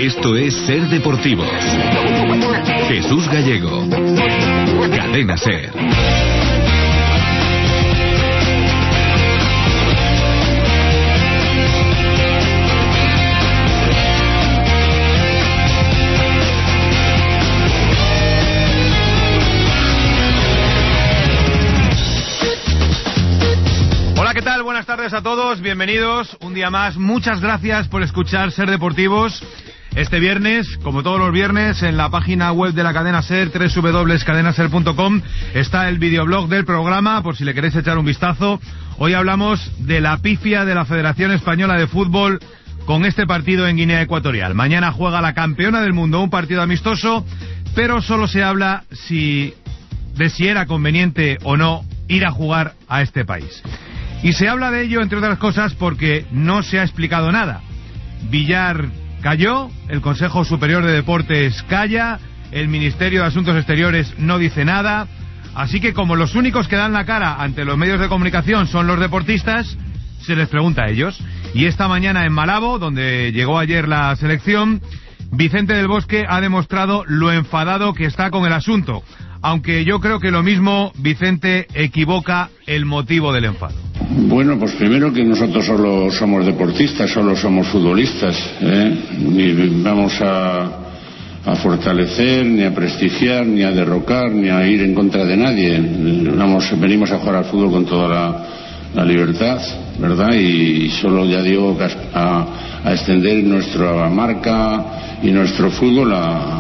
Esto es Ser Deportivos. Jesús Gallego. Cadena Ser. Hola, ¿qué tal? Buenas tardes a todos, bienvenidos un día más. Muchas gracias por escuchar Ser Deportivos. Este viernes, como todos los viernes, en la página web de la cadena Ser, www.cadenaser.com, está el videoblog del programa, por si le queréis echar un vistazo. Hoy hablamos de la pifia de la Federación Española de Fútbol con este partido en Guinea Ecuatorial. Mañana juega la campeona del mundo, un partido amistoso, pero solo se habla de si era conveniente o no ir a jugar a este país. Y se habla de ello, entre otras cosas, porque no se ha explicado nada. Villar calló, el Consejo Superior de Deportes calla, el Ministerio de Asuntos Exteriores no dice nada, así que como los únicos que dan la cara ante los medios de comunicación son los deportistas, se les pregunta a ellos. Y esta mañana en Malabo, donde llegó ayer la selección, Vicente del Bosque ha demostrado lo enfadado que está con el asunto, aunque yo creo que lo mismo Vicente equivoca el motivo del enfado. Bueno, pues primero que nosotros solo somos deportistas, solo somos futbolistas, ni vamos a fortalecer, ni a prestigiar, ni a derrocar, ni a ir en contra de nadie. Venimos a jugar al fútbol con toda la libertad, ¿verdad? Y solo, ya digo, a extender nuestra marca y nuestro fútbol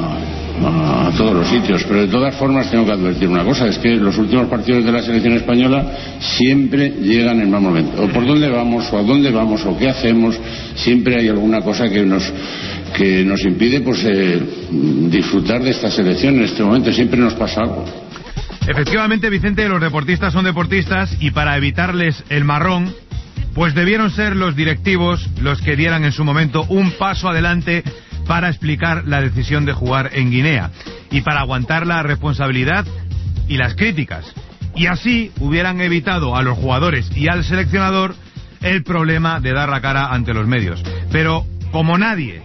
a todos los sitios. Pero de todas formas tengo que advertir una cosa, es que los últimos partidos de la selección española siempre llegan en mal momento. O por dónde vamos, o a dónde vamos, o qué hacemos, siempre hay alguna cosa que nos impide disfrutar de esta selección en este momento. Siempre nos pasa algo. Efectivamente, Vicente, los deportistas son deportistas, y para evitarles el marrón, pues debieron ser los directivos los que dieran en su momento un paso adelante para explicar la decisión de jugar en Guinea y para aguantar la responsabilidad y las críticas, y así hubieran evitado a los jugadores y al seleccionador el problema de dar la cara ante los medios. Pero como nadie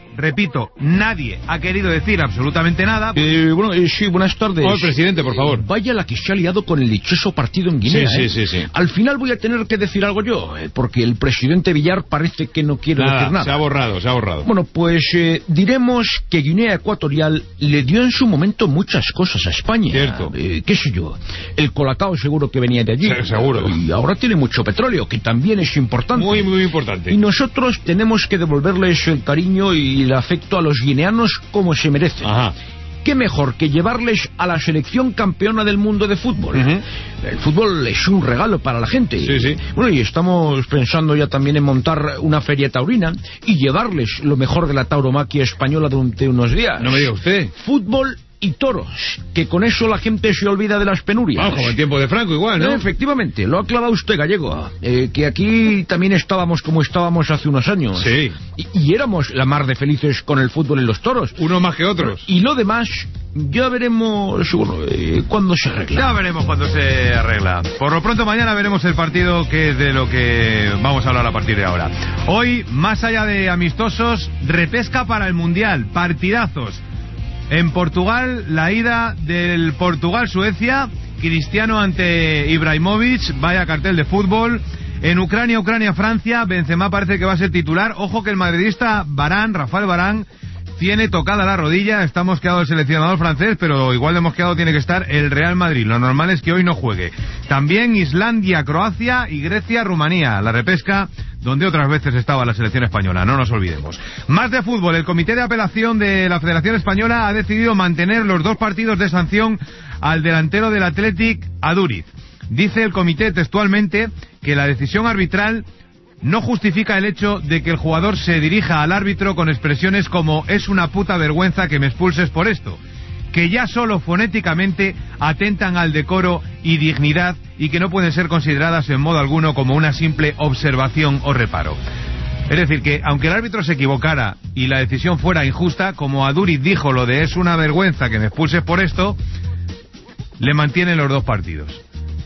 ha querido decir absolutamente nada... Sí, buenas tardes. Oh, presidente, por favor. Vaya la que se ha liado con el dichoso partido en Guinea. Sí. Al final voy a tener que decir algo yo, porque el presidente Villar parece que no quiere decir nada. Se ha borrado. Bueno, pues diremos que Guinea Ecuatorial le dio en su momento muchas cosas a España. Cierto. ¿Qué sé yo? El colacao seguro que venía de allí. Sí, seguro. Y ahora tiene mucho petróleo, que también es importante. Muy, muy importante. Y nosotros tenemos que devolverles el cariño y el afecto a los guineanos como se merecen. Ajá. ¿Qué mejor que llevarles a la selección campeona del mundo de fútbol? Uh-huh. El fútbol es un regalo para la gente. Sí. Bueno, y estamos pensando ya también en montar una feria taurina y llevarles lo mejor de la tauromaquia española durante unos días. No me diga usted. Fútbol y toros, que con eso la gente se olvida de las penurias. Como en tiempo de Franco igual, ¿no? Efectivamente, lo ha clavado usted, Gallego. Que aquí también estábamos como estábamos hace unos años. Sí. Y éramos la mar de felices con el fútbol y los toros. Unos más que otros. Y lo demás, ya veremos cuándo se arregla. Ya veremos cuándo se arregla. Por lo pronto mañana veremos el partido, que es de lo que vamos a hablar a partir de ahora. Hoy, más allá de amistosos, repesca para el Mundial, partidazos. En Portugal, la ida del Portugal-Suecia, Cristiano ante Ibrahimovic, vaya cartel de fútbol. En Ucrania-Francia, Benzema parece que va a ser titular. Ojo que el madridista Rafael Varane, tiene tocada la rodilla. Está mosqueado el seleccionador francés, pero igual de mosqueado tiene que estar el Real Madrid. Lo normal es que hoy no juegue. También Islandia, Croacia y Grecia, Rumanía. La repesca donde otras veces estaba la selección española, no nos olvidemos. Más de fútbol, el Comité de Apelación de la Federación Española ha decidido mantener los 2 partidos de sanción al delantero del Athletic, Aduriz. Dice el comité textualmente que la decisión arbitral no justifica el hecho de que el jugador se dirija al árbitro con expresiones como "es una puta vergüenza que me expulses por esto", que ya solo fonéticamente atentan al decoro y dignidad y que no pueden ser consideradas en modo alguno como una simple observación o reparo. Es decir, que aunque el árbitro se equivocara y la decisión fuera injusta, como Aduriz dijo lo de "es una vergüenza que me expulses por esto", le mantienen los 2 partidos.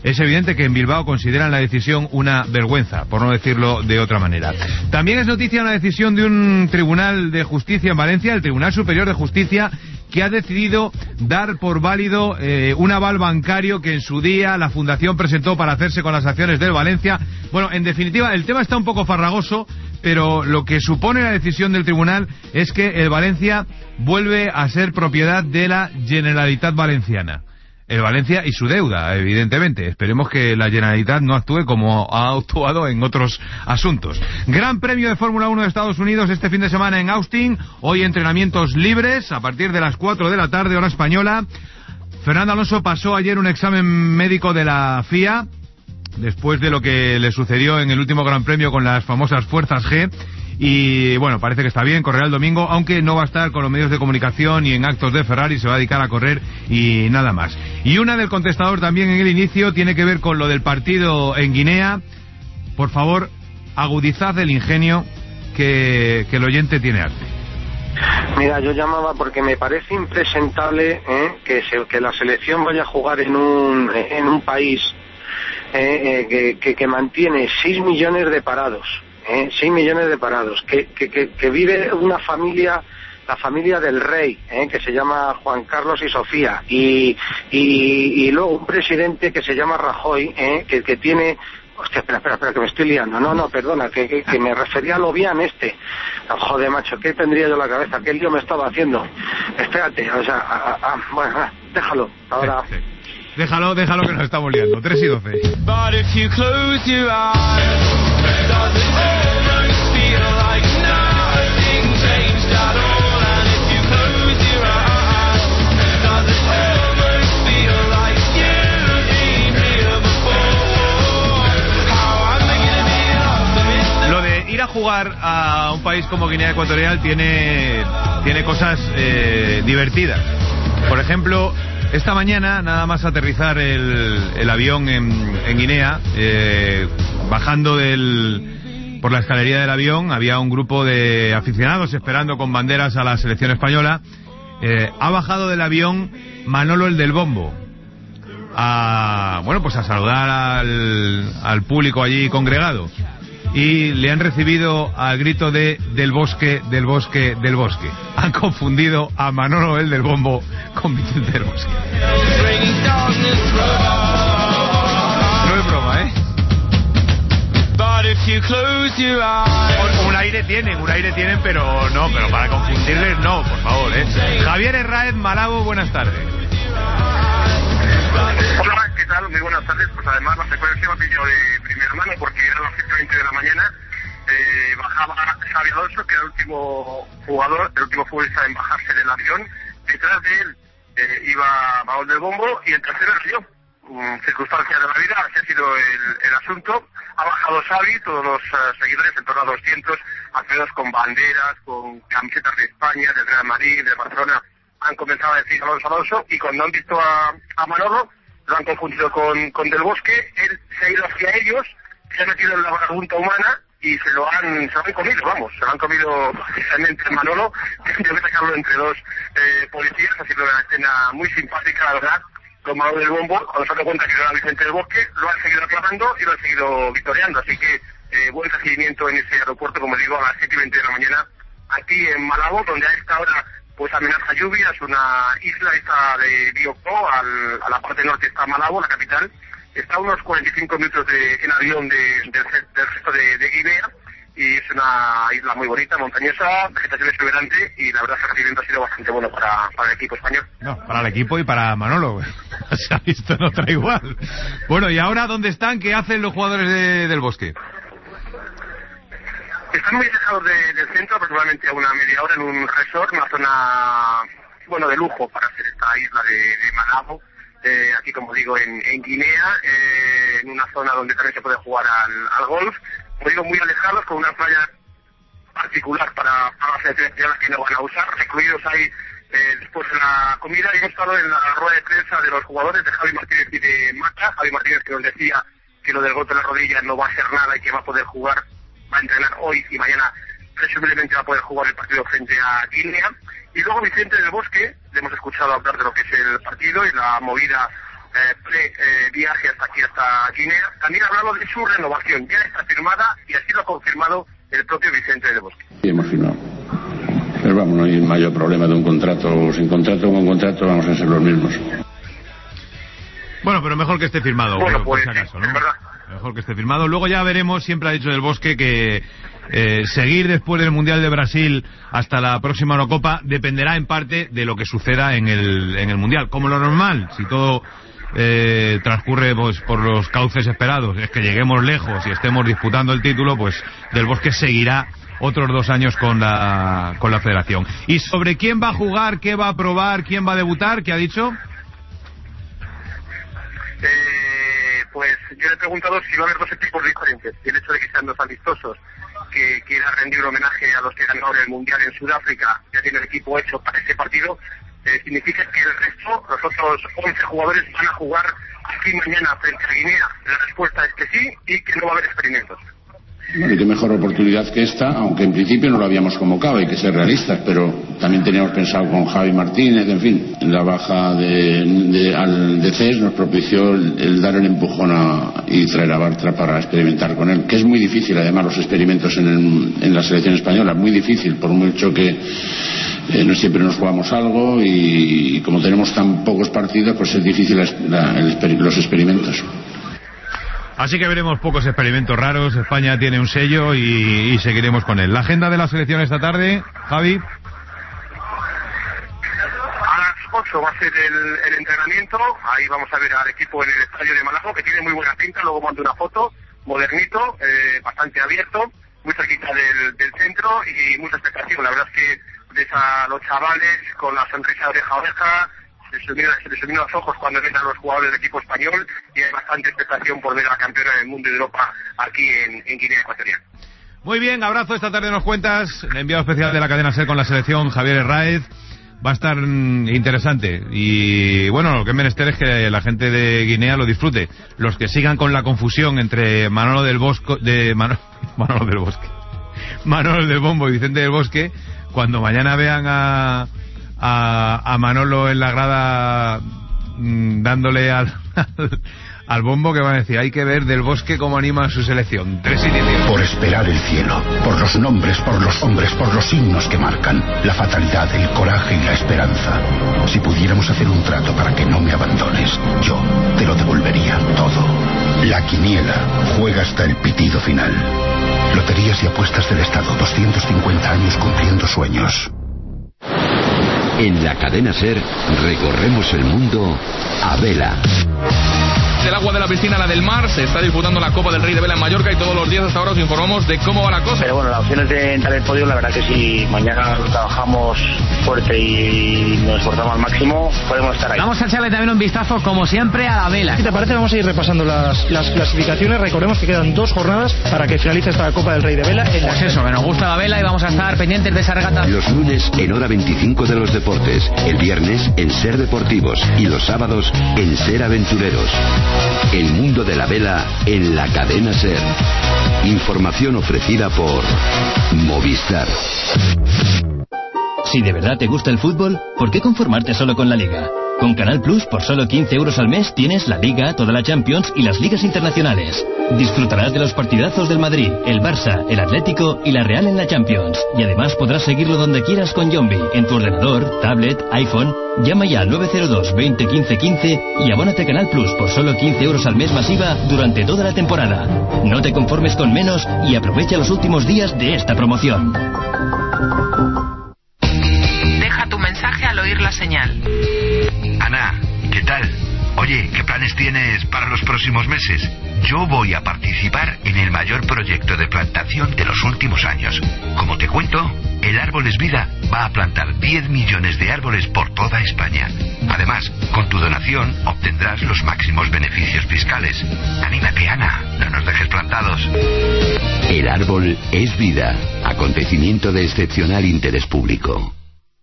es evidente que en Bilbao consideran la decisión una vergüenza, por no decirlo de otra manera. También es noticia una decisión de un tribunal de justicia en Valencia, el Tribunal Superior de Justicia, que ha decidido dar por válido un aval bancario que en su día la Fundación presentó para hacerse con las acciones del Valencia. Bueno, en definitiva, el tema está un poco farragoso, pero lo que supone la decisión del tribunal es que el Valencia vuelve a ser propiedad de la Generalitat Valenciana. El Valencia y su deuda, evidentemente. Esperemos que la Generalitat no actúe como ha actuado en otros asuntos. Gran Premio de Fórmula 1 de Estados Unidos este fin de semana en Austin. Hoy entrenamientos libres a partir de las 4 de la tarde, hora española. Fernando Alonso pasó ayer un examen médico de la FIA después de lo que le sucedió en el último Gran Premio con las famosas fuerzas G. Y bueno, parece que está bien, correrá el domingo, aunque no va a estar con los medios de comunicación y en actos de Ferrari, se va a dedicar a correr y nada más. Y una del contestador también en el inicio tiene que ver con lo del partido en Guinea. Por favor, agudizad el ingenio, que el oyente tiene arte. Mira, yo llamaba porque me parece impresentable que la selección vaya a jugar en un país que mantiene 6 millones de parados. 6 millones de parados, que vive una familia, la familia del rey, que se llama Juan Carlos y Sofía, y luego un presidente que se llama Rajoy, que tiene... Hostia, espera, que me estoy liando. No, perdona, que me refería a Lobián Joder, macho, ¿qué tendría yo en la cabeza? ¿Qué lío me estaba haciendo? Espérate, o sea, bueno, déjalo, ahora... Sí. Déjalo que nos estamos liando. 3 y 12. Lo de ir a jugar a un país como Guinea Ecuatorial tiene cosas divertidas. Por ejemplo, esta mañana, nada más aterrizar el avión en Guinea, bajando por la escalería del avión, había un grupo de aficionados esperando con banderas a la selección española. Ha bajado del avión Manolo el del Bombo a saludar al público allí congregado. Y le han recibido al grito de del bosque. Han confundido a Manolo el del Bombo con Vicente del Bosque. No es broma, Un aire tienen, pero para confundirles no, por favor, Javier Herráez, Malabo, buenas tardes. Hola, ¿qué tal? Muy buenas tardes. Pues además la secuencia me pilló de primera mano porque era las 7:20 de la mañana. Bajaba Xabi Alonso, que era el último futbolista en bajarse del avión. Detrás de él iba Manolo del Bombo y el tercero era yo. Circunstancias de la vida, así ha sido el asunto. Ha bajado Xavi, todos los seguidores, en torno a 200, alrededor con banderas, con camisetas de España, del Real Madrid, de Barcelona, han comenzado a decir Alonso, y cuando han visto a Manolo, lo han confundido con Del Bosque. Él se ha ido hacia ellos, se ha metido en la marabunta humana y se lo han comido precisamente Manolo. Tengo que sacarlo entre dos policías. Ha sido una escena muy simpática, la verdad, con Manolo del Bombo. Cuando se han dado cuenta que era Vicente del Bosque, lo han seguido aclamando y lo han seguido victoriando. Así que buen recibimiento en ese aeropuerto, como digo, a las 7:20 de la mañana, aquí en Malabo, donde a esta hora pues amenaza lluvia. Es una isla esta de Bioko, a la parte norte está Malabo, la capital. Está a unos 45 minutos en avión del resto de Guinea, y es una isla muy bonita, montañosa, vegetación exuberante, y la verdad es que el recibimiento ha sido bastante bueno para el equipo español. No, para el equipo y para Manolo. Se ha visto en otra igual. Bueno, ¿y ahora dónde están? ¿Qué hacen los jugadores del Bosque? Están muy alejados del centro, aproximadamente a una media hora, en un resort, una zona, de lujo para hacer esta isla de Malabo. Aquí, como digo, en Guinea, en una zona donde también se puede jugar al golf. Como digo, muy alejados, con una playa particular para las selecciones que no van a usar. Recluidos ahí después de la comida, y hemos estado en la rueda de prensa de los jugadores, de Javi Martínez y de Mata. Javi Martínez, que nos decía que lo del golpe de la rodilla no va a ser nada y que va a poder jugar, va a entrenar hoy y mañana presumiblemente va a poder jugar el partido frente a Guinea. Y luego Vicente del Bosque, le hemos escuchado hablar de lo que es el partido y la movida viaje hasta aquí, hasta Guinea. También ha hablado de su renovación, ya está firmada y así lo ha confirmado el propio Vicente del Bosque. Sí, hemos firmado. Pero vamos, no hay mayor problema de un contrato o sin contrato, con contrato vamos a ser los mismos. Bueno, pero mejor que esté firmado, bueno, por pues, si acaso, ¿no? es verdad. Mejor que esté firmado. Luego ya veremos, siempre ha dicho Del Bosque que seguir después del Mundial de Brasil hasta la próxima Eurocopa dependerá en parte de lo que suceda en el Mundial. Como lo normal, si todo transcurre pues por los cauces esperados, es que lleguemos lejos y estemos disputando el título, pues Del Bosque seguirá otros 2 años con la federación. ¿Y sobre quién va a jugar, qué va a probar, quién va a debutar, qué ha dicho? Pues yo le he preguntado si va a haber 2 equipos diferentes. Y el hecho de que sean 2 amistosos, que quiera rendir un homenaje a los que ganaron el Mundial en Sudáfrica, ya tiene el equipo hecho para ese partido, significa que el resto, los otros 11 jugadores, van a jugar aquí mañana frente a Guinea. La respuesta es que sí y que no va a haber experimentos. Bueno, y qué mejor oportunidad que esta, aunque en principio no lo habíamos convocado, hay que ser realistas, pero también teníamos pensado con Javi Martínez, en fin, la baja de CES nos propició el dar el empujón y traer a Bartra para experimentar con él, que es muy difícil además los experimentos en la selección española, muy difícil, por mucho que no siempre nos jugamos algo y como tenemos tan pocos partidos, pues es difícil los experimentos. Así que veremos pocos experimentos raros. España tiene un sello y seguiremos con él. La agenda de la selección esta tarde, Javi. A las 8 va a ser el entrenamiento. Ahí vamos a ver al equipo en el estadio de Málaga, que tiene muy buena pinta. Luego mando una foto, modernito, bastante abierto, muy cerquita del centro y mucha expectación. La verdad es que ves a los chavales con la sonrisa de oreja a oreja. Se les iluminan los ojos cuando ven a los jugadores del equipo español y hay bastante expectación por ver a la campeona del mundo y de Europa aquí en Guinea Ecuatorial. Muy bien, abrazo. Esta tarde nos cuentas el enviado especial de la cadena SER con la selección, Javier Herráez. Va a estar interesante y bueno, lo que es menester es que la gente de Guinea lo disfrute. Los que sigan con la confusión entre Manolo del Bombo y Vicente del Bosque, cuando mañana vean a Manolo en la grada dándole al bombo, que van a decir, hay que ver Del Bosque cómo anima a su selección. 3-18. Por esperar el cielo, por los nombres, por los hombres, por los signos que marcan, la fatalidad, el coraje y la esperanza. Si pudiéramos hacer un trato para que no me abandones, yo te lo devolvería todo. La quiniela juega hasta el pitido final. Loterías y apuestas del Estado, 250 años cumpliendo sueños. En la cadena SER recorremos el mundo a vela. Del agua de la piscina a la del mar se está disputando la Copa del Rey de Vela en Mallorca y todos los días hasta ahora os informamos de cómo va la cosa. Pero bueno, la opción es de entrar en el podio. La verdad que si mañana trabajamos fuerte y nos esforzamos al máximo, podemos estar ahí. Vamos a echarle también un vistazo, como siempre, a la vela. Si te parece, vamos a ir repasando las clasificaciones. Recordemos que quedan 2 jornadas para que finalice esta Copa del Rey de Vela. Pues eso, que nos gusta la vela y vamos a estar pendientes de esa regata. Los lunes en Hora 25 de los deportes, el viernes en SER Deportivos y los sábados en SER Aventureros. El mundo de la vela en la cadena SER. Información ofrecida por Movistar. Si de verdad te gusta el fútbol, ¿por qué conformarte solo con la Liga? Con Canal Plus, por solo 15 euros al mes, tienes la Liga, toda la Champions y las ligas internacionales. Disfrutarás de los partidazos del Madrid, el Barça, el Atlético y la Real en la Champions. Y además podrás seguirlo donde quieras con Yombi, en tu ordenador, tablet, iPhone. Llama ya al 902 20 15 15 y abónate a Canal Plus por solo 15 euros al mes masiva durante toda la temporada. No te conformes con menos y aprovecha los últimos días de esta promoción. Deja tu mensaje al oír la señal. Ana, ¿qué tal? Oye, ¿qué planes tienes para los próximos meses? Yo voy a participar en el mayor proyecto de plantación de los últimos años. Como te cuento, el Árboles Vida va a plantar 10 millones de árboles por toda España. Además, con tu donación obtendrás los máximos beneficios fiscales. Anímate, Ana, no nos dejes plantados. El árbol es vida. Acontecimiento de excepcional interés público.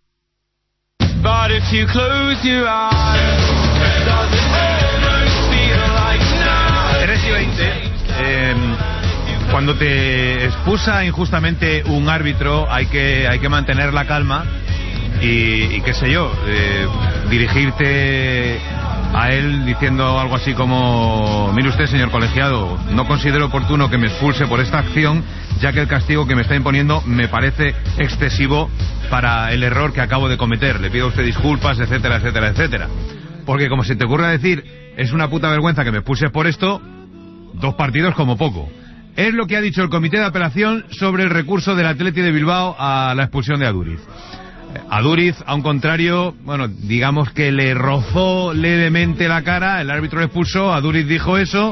3:20. Cuando te expulsa injustamente un árbitro hay que mantener la calma y qué sé yo, dirigirte a él diciendo algo así como: mire usted, señor colegiado, no considero oportuno que me expulse por esta acción, ya que el castigo que me está imponiendo me parece excesivo para el error que acabo de cometer. Le pido a usted disculpas, etcétera, etcétera, etcétera. Porque como se te ocurra decir, es una puta vergüenza que me expulses por esto, 2 partidos como poco. Es lo que ha dicho el comité de apelación sobre el recurso del Athletic de Bilbao a la expulsión de Aduriz. Aduriz, a un contrario, bueno, digamos que le rozó levemente la cara, el árbitro le expulsó, Aduriz dijo eso,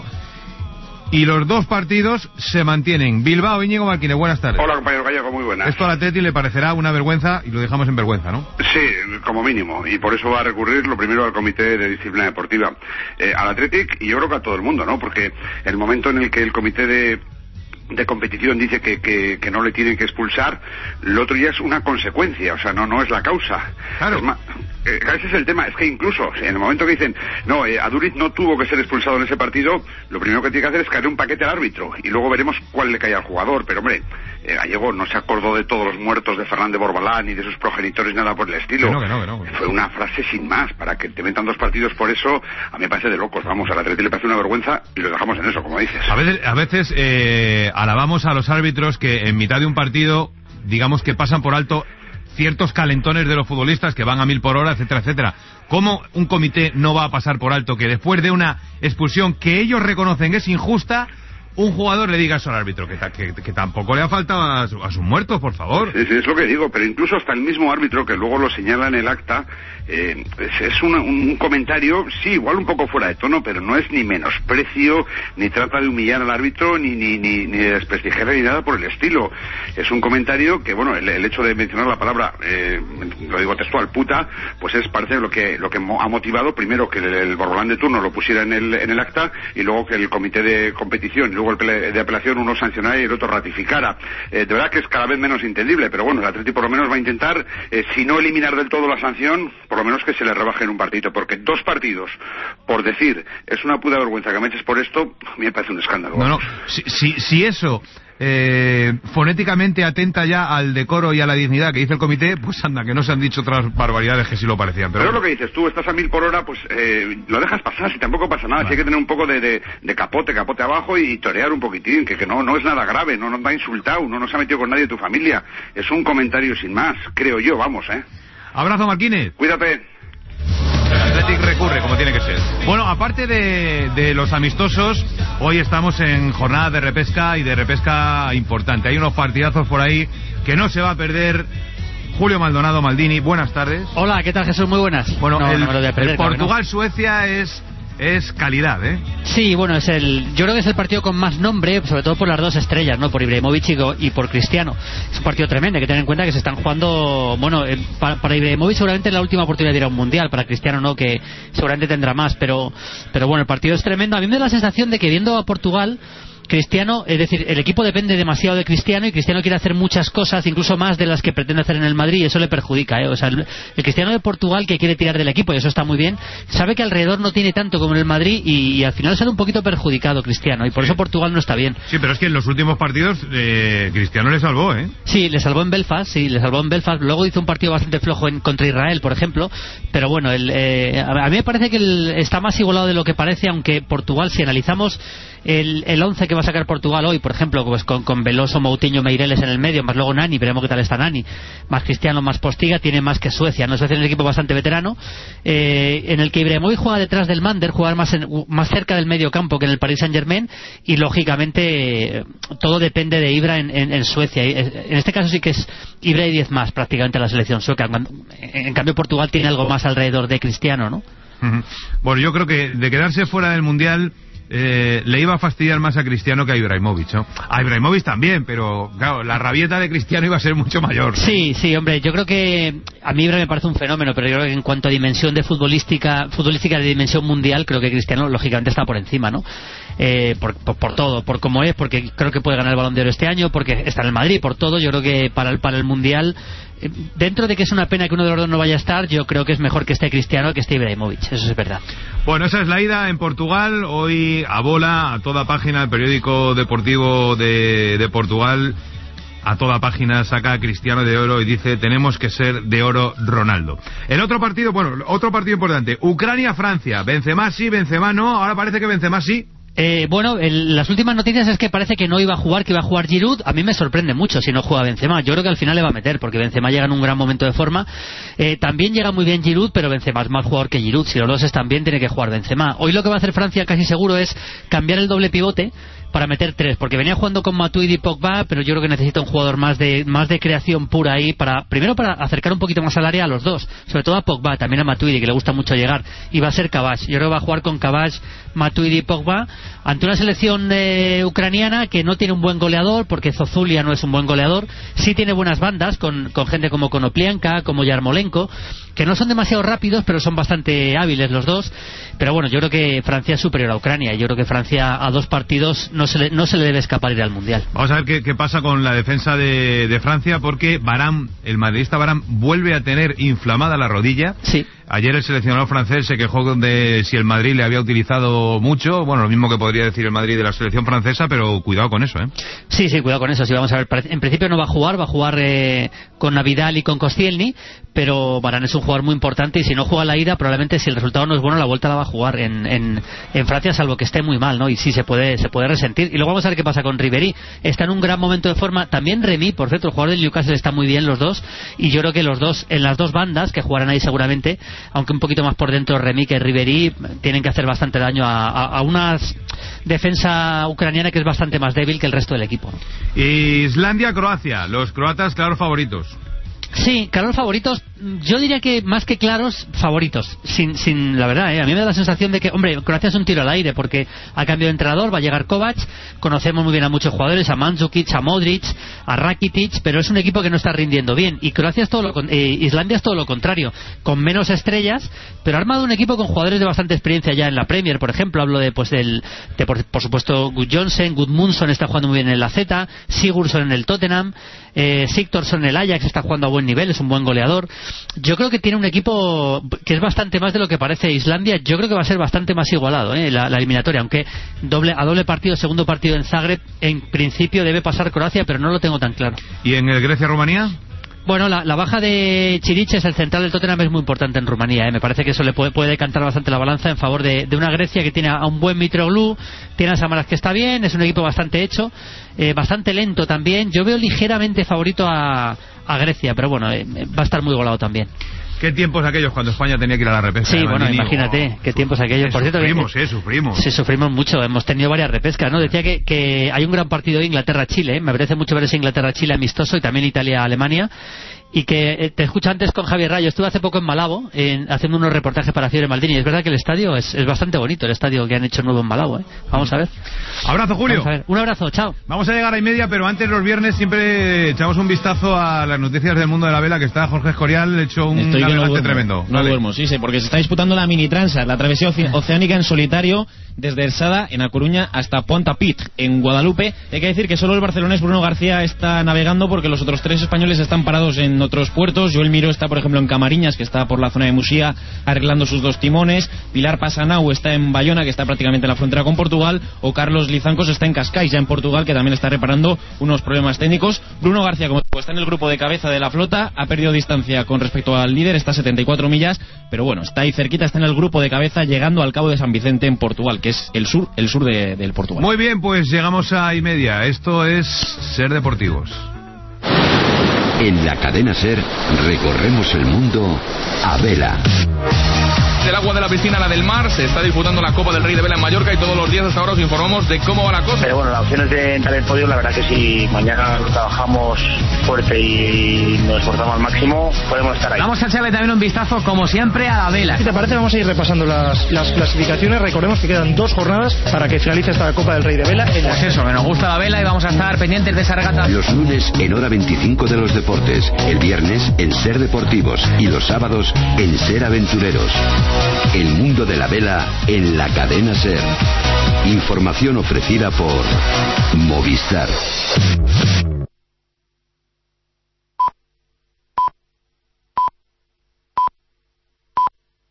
y los 2 partidos se mantienen. Bilbao, Íñigo Martínez, buenas tardes. Hola, compañero Gallego, muy buenas. Esto al Athletic le parecerá una vergüenza, y lo dejamos en vergüenza, ¿no? Sí, como mínimo, y por eso va a recurrir lo primero al Comité de Disciplina Deportiva, al Athletic, y yo creo que a todo el mundo, ¿no? Porque el momento en el que el Comité de competición dice que no le tienen que expulsar, lo otro ya es una consecuencia, o sea, no es la causa. Claro. Es más, ese es el tema, es que incluso en el momento que dicen no, Aduriz no tuvo que ser expulsado en ese partido, lo primero que tiene que hacer es caer un paquete al árbitro y luego veremos cuál le cae al jugador. Pero hombre, Gallego no se acordó de todos los muertos de Fernández Borbalán ni de sus progenitores, nada por el estilo. Que no. Fue una frase sin más, para que te metan 2 partidos por eso, a mí me parece de locos. Vamos, al Atleti le parece una vergüenza y lo dejamos en eso, como dices. A veces alabamos a los árbitros que en mitad de un partido, digamos que pasan por alto ciertos calentones de los futbolistas que van a 1000 por hora, etcétera, etcétera. ¿Cómo un comité no va a pasar por alto que después de una expulsión que ellos reconocen es injusta, un jugador le diga eso al árbitro, que tampoco le ha faltado a sus muertos, por favor? Sí, es lo que digo, pero incluso hasta el mismo árbitro, que luego lo señala en el acta, es un comentario, sí, igual un poco fuera de tono, pero no es ni menosprecio, ni trata de humillar al árbitro, ni de desprestigiar ni nada por el estilo. Es un comentario que, bueno, el hecho de mencionar la palabra, lo digo textual, puta, pues parece lo que ha motivado primero que el Borbolán de turno lo pusiera en el acta, y luego que el comité de competición y luego el de apelación, uno sancionara y el otro ratificara. De verdad que es cada vez menos entendible, pero bueno, el Atleti por lo menos va a intentar, si no eliminar del todo la sanción, por lo menos que se le rebaje en un partido, porque 2 partidos por decir es una puta vergüenza que me eches por esto, a mí me parece un escándalo. No, si eso fonéticamente atenta ya al decoro y a la dignidad que dice el comité, pues anda, que no se han dicho otras barbaridades que sí lo parecían. Pero lo que dices tú, estás a 1000 por hora, pues lo dejas pasar, si tampoco pasa nada. Vale. Si hay que tener un poco de capote abajo y torear un poquitín, que no es nada grave, no nos va insultado, no nos ha metido con nadie de tu familia, es un comentario sin más, creo yo, vamos, Abrazo, Martínez. Cuídate. El Athletic recurre como tiene que ser. Bueno, aparte de los amistosos, hoy estamos en jornada de repesca, y de repesca importante. Hay unos partidazos por ahí que no se va a perder. Julio Maldonado, Maldini, buenas tardes. Hola, ¿qué tal, Jesús? Muy buenas. Bueno, el Portugal-Suecia es calidad, ¿eh? Sí, bueno, yo creo que es el partido con más nombre, sobre todo por las 2 estrellas, ¿no? Por Ibrahimovic y por Cristiano. Es un partido tremendo, hay que tener en cuenta que se están jugando, bueno, para Ibrahimovic seguramente es la última oportunidad de ir a un mundial, para Cristiano no, que seguramente tendrá más, pero bueno, el partido es tremendo. A mí me da la sensación de que viendo a Portugal, Cristiano, es decir, el equipo depende demasiado de Cristiano, y Cristiano quiere hacer muchas cosas, incluso más de las que pretende hacer en el Madrid, y eso le perjudica, O sea, el Cristiano de Portugal, que quiere tirar del equipo, y eso está muy bien, sabe que alrededor no tiene tanto como en el Madrid, y al final sale un poquito perjudicado Cristiano, y por eso Portugal no está bien. Sí, pero es que en los últimos partidos Cristiano le salvó, ¿eh? Sí, le salvó en Belfast, luego hizo un partido bastante flojo contra Israel, por ejemplo, pero bueno, a mí me parece que está más igualado de lo que parece, aunque Portugal, si analizamos el 11 que va a sacar Portugal hoy, por ejemplo, pues con Veloso, Moutinho, Meireles en el medio, más luego Nani, veremos qué tal está Nani, más Cristiano, más Postiga, tiene más que Suecia, ¿no? Suecia es un equipo bastante veterano, en el que Ibrahimovic juega detrás del Mander, jugar más cerca del medio campo que en el Paris Saint-Germain, y lógicamente todo depende de Ibra en Suecia. En este caso sí que es Ibra y 10 más prácticamente la selección sueca. En cambio Portugal tiene algo más alrededor de Cristiano, ¿no? Bueno, yo creo que de quedarse fuera del Mundial le iba a fastidiar más a Cristiano que a Ibrahimovic, ¿no? A Ibrahimovic también, pero claro, la rabieta de Cristiano iba a ser mucho mayor. Sí, hombre, yo creo que a mí Ibra me parece un fenómeno, pero yo creo que en cuanto a dimensión de futbolística de dimensión mundial, creo que Cristiano lógicamente está por encima, ¿no? Por todo, por cómo es, porque creo que puede ganar el Balón de Oro este año, porque está en el Madrid, por todo. Yo creo que para el Mundial, dentro de que es una pena que uno de los dos no vaya a estar, yo creo que es mejor que esté Cristiano que esté Ibrahimovic, eso es verdad. Bueno, esa es la ida en Portugal, hoy a bola, a toda página, el periódico deportivo de Portugal. a toda página saca a Cristiano de oro y dice tenemos que ser de oro Ronaldo. El otro partido, otro partido importante, Ucrania-Francia. Benzema sí, Benzema no, ahora parece que Benzema sí. Las últimas noticias es que parece que no iba a jugar, que iba a jugar Giroud. A mí me sorprende mucho si no juega Benzema. Yo creo que al final le va a meter, porque Benzema llega en un gran momento de forma. También llega muy bien Giroud, pero Benzema es más jugador que Giroud. Si los dos están bien, tiene que jugar Benzema. Hoy lo que va a hacer Francia casi seguro es cambiar el doble pivote para meter tres, porque venía jugando con Matuidi y Pogba, pero yo creo que necesita un jugador más de creación pura ahí, primero para acercar un poquito más al área a los dos, sobre todo a Pogba, también a Matuidi, que le gusta mucho llegar, y va a ser Cavach. Yo creo que va a jugar con Cavach, Matuidi y Pogba, ante una selección ucraniana que no tiene un buen goleador, porque Zozulia no es un buen goleador, sí tiene buenas bandas, con gente como Konoplyanka, como Yarmolenko, que no son demasiado rápidos, pero son bastante hábiles los dos. Pero bueno, yo creo que Francia es superior a Ucrania, y yo creo que Francia a 2 partidos no se le debe escapar ir al Mundial. Vamos a ver qué pasa con la defensa de Francia, porque Varane, el madridista Varane, vuelve a tener inflamada la rodilla. Sí. Ayer el seleccionador francés se quejó de si el Madrid le había utilizado mucho, bueno, lo mismo que podría decir el Madrid de la selección francesa, pero cuidado con eso, ¿eh? Sí, cuidado con eso. Sí, vamos a ver, en principio no va a jugar con Navidal y con Koscielny, pero Varane es un jugador muy importante, y si no juega la ida, probablemente si el resultado no es bueno, la vuelta la va a jugar en Francia, salvo que esté muy mal, ¿no? Y sí se puede resentir. Y luego vamos a ver qué pasa con Ribéry. Está en un gran momento de forma. También Remy, por cierto, el jugador del Newcastle, está muy bien los dos, y yo creo que los dos, en las dos bandas, que jugarán ahí seguramente, aunque un poquito más por dentro Remy que Ribéry, tienen que hacer bastante daño a una defensa ucraniana que es bastante más débil que el resto del equipo, ¿no? Islandia-Croacia, los croatas claros favoritos. Sí, claros favoritos. Yo diría que más que claros, favoritos. Sin la verdad, a mí me da la sensación de que, hombre, Croacia es un tiro al aire, porque ha cambiado de entrenador, va a llegar Kovac, conocemos muy bien a muchos jugadores, a Mandzukic, a Modric, a Rakitic, pero es un equipo que no está rindiendo bien. Y Croacia es Islandia es todo lo contrario, con menos estrellas, pero ha armado un equipo con jugadores de bastante experiencia ya en la Premier. Por ejemplo, hablo por supuesto, Gudjohnsen, Gudmundsson está jugando muy bien en la Z, Sigurdsson en el Tottenham, Sigthorsson en el Ajax está jugando a buen nivel, es un buen goleador. Yo creo que tiene un equipo que es bastante más de lo que parece Islandia. Yo creo que va a ser bastante más igualado, la eliminatoria, aunque a doble partido, segundo partido en Zagreb, en principio debe pasar Croacia, pero no lo tengo tan claro. ¿Y en el Grecia-Rumanía? Bueno, la baja de Chiriches, el central del Tottenham, es muy importante en Rumanía, Me parece que eso le puede decantar bastante la balanza en favor de una Grecia que tiene a un buen Mitroglou, tiene a Samaras que está bien, es un equipo bastante hecho, bastante lento también. Yo veo ligeramente favorito a Grecia, pero bueno, va a estar muy golado también. ¿Qué tiempos aquellos cuando España tenía que ir a la repesca? Sí, bueno, imagínate, qué tiempos aquellos. Por cierto, sufrimos. Sí, sufrimos mucho, hemos tenido varias repescas, ¿no? Decía que hay un gran partido de Inglaterra-Chile, me apetece mucho ver ese Inglaterra-Chile amistoso, y también Italia-Alemania. Y que te escucho antes con Javier Rayo. Estuve hace poco en Malabo haciendo unos reportajes para Fiebre Maldini, y es verdad que el estadio es bastante bonito, el estadio que han hecho nuevo en Malabo, Vamos a ver. Abrazo, Julio. Vamos a ver. Un abrazo, chao. Vamos a llegar a 1:30, pero antes, los viernes siempre echamos un vistazo a las noticias del mundo de la vela, que está Jorge Escorial hecho un navegante tremendo. No duermo, sí, porque se está disputando la mini transat, la travesía oceánica en solitario desde Ersada, en A Coruña, hasta Pontapit, en Guadalupe. Hay que decir que solo el barcelonés Bruno García está navegando, porque los otros 3 españoles están parados en otros puertos. Joel Miró está, por ejemplo, en Camariñas, que está por la zona de Musía arreglando sus 2 timones. Pilar Pasanau está en Bayona, que está prácticamente en la frontera con Portugal. O Carlos Lizancos está en Cascais, ya en Portugal, que también está reparando unos problemas técnicos. Bruno García, como está en el grupo de cabeza de la flota, ha perdido distancia con respecto al líder, está a 74 millas, pero bueno, está ahí cerquita, está en el grupo de cabeza, llegando al Cabo de San Vicente en Portugal, que es el sur del Portugal. Muy bien, pues llegamos a 1:30. Esto es Ser Deportivos. En la cadena SER recorremos el mundo a vela. Del agua de la piscina a la del mar se está disputando la Copa del Rey de Vela en Mallorca, y todos los días hasta ahora os informamos de cómo va la cosa. Pero bueno, la opción es de entrar en el podio. La verdad que si mañana trabajamos fuerte y nos esforzamos al máximo, podemos estar ahí. Vamos a echarle también un vistazo, como siempre, a la vela. Si te parece, vamos a ir repasando las clasificaciones. Recordemos que quedan 2 jornadas para que finalice esta Copa del Rey de Vela. Pues eso, que nos gusta la vela, y vamos a estar pendientes de esa regata. Los lunes en Hora 25 de los deportes, el viernes en Ser Deportivos, y los sábados en Ser Aventureros. El mundo de la vela en la cadena SER. Información ofrecida por Movistar.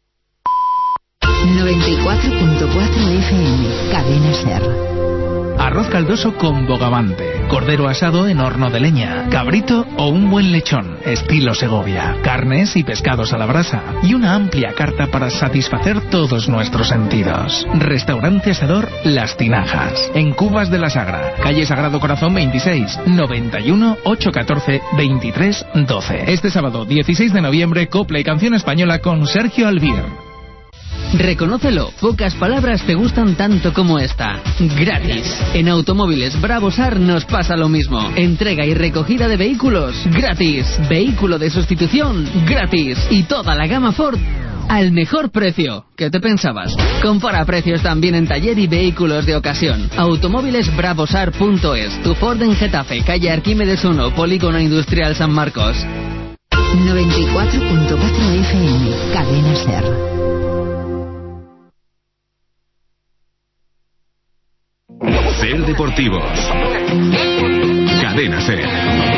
#94.4 FM, cadena SER. arroz caldoso con bogavante, cordero asado en horno de leña, cabrito o un buen lechón, estilo Segovia, carnes y pescados a la brasa y una amplia carta para satisfacer todos nuestros sentidos. Restaurante Asador Las Tinajas, en Cubas de la Sagra, calle Sagrado Corazón 26, 91 814 23 12. Este sábado 16 de noviembre, copla y canción española con Sergio Albier. Reconócelo, pocas palabras te gustan tanto como esta. Gratis. En Automóviles Bravosar nos pasa lo mismo. Entrega y recogida de vehículos, gratis. Vehículo de sustitución, gratis. Y toda la gama Ford al mejor precio. ¿Qué te pensabas? Compara precios también en taller y vehículos de ocasión. Automóvilesbravosar.es. Tu Ford en Getafe, calle Arquímedes 1, Polígono Industrial San Marcos. 94.4 FM, Cadena SER. SER Deportivos. Cadena SER.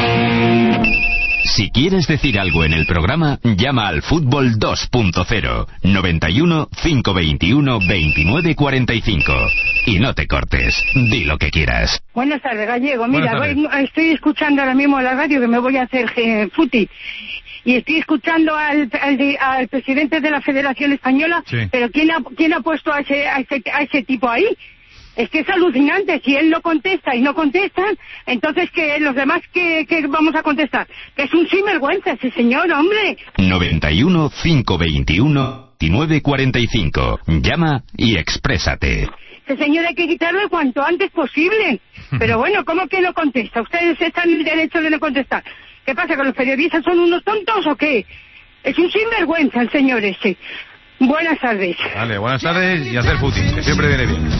Si quieres decir algo en el programa, llama al Fútbol 2.0 91 521 29 45 y no te cortes. Di lo que quieras. Buenas tardes, Gallego. Mira, estoy escuchando ahora mismo la radio que me voy a hacer footy. Y estoy escuchando al presidente de la Federación Española, sí. Pero ¿quién ha puesto a ese tipo ahí? Es que es alucinante, si él no contesta y no contestan, entonces que los demás que vamos a contestar, que es un sinvergüenza ese señor, hombre. 91 521 29 45. Llama y exprésate. Ese señor hay que quitarlo cuanto antes posible. Pero bueno, ¿cómo que no contesta? Ustedes están en el derecho de no contestar. ¿Qué pasa, que los periodistas son unos tontos o qué? Es un sinvergüenza el señor ese. Buenas tardes. Vale, buenas tardes y hacer footing, que siempre viene bien.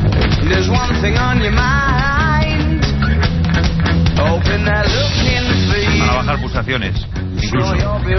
Para bajar pulsaciones, incluso.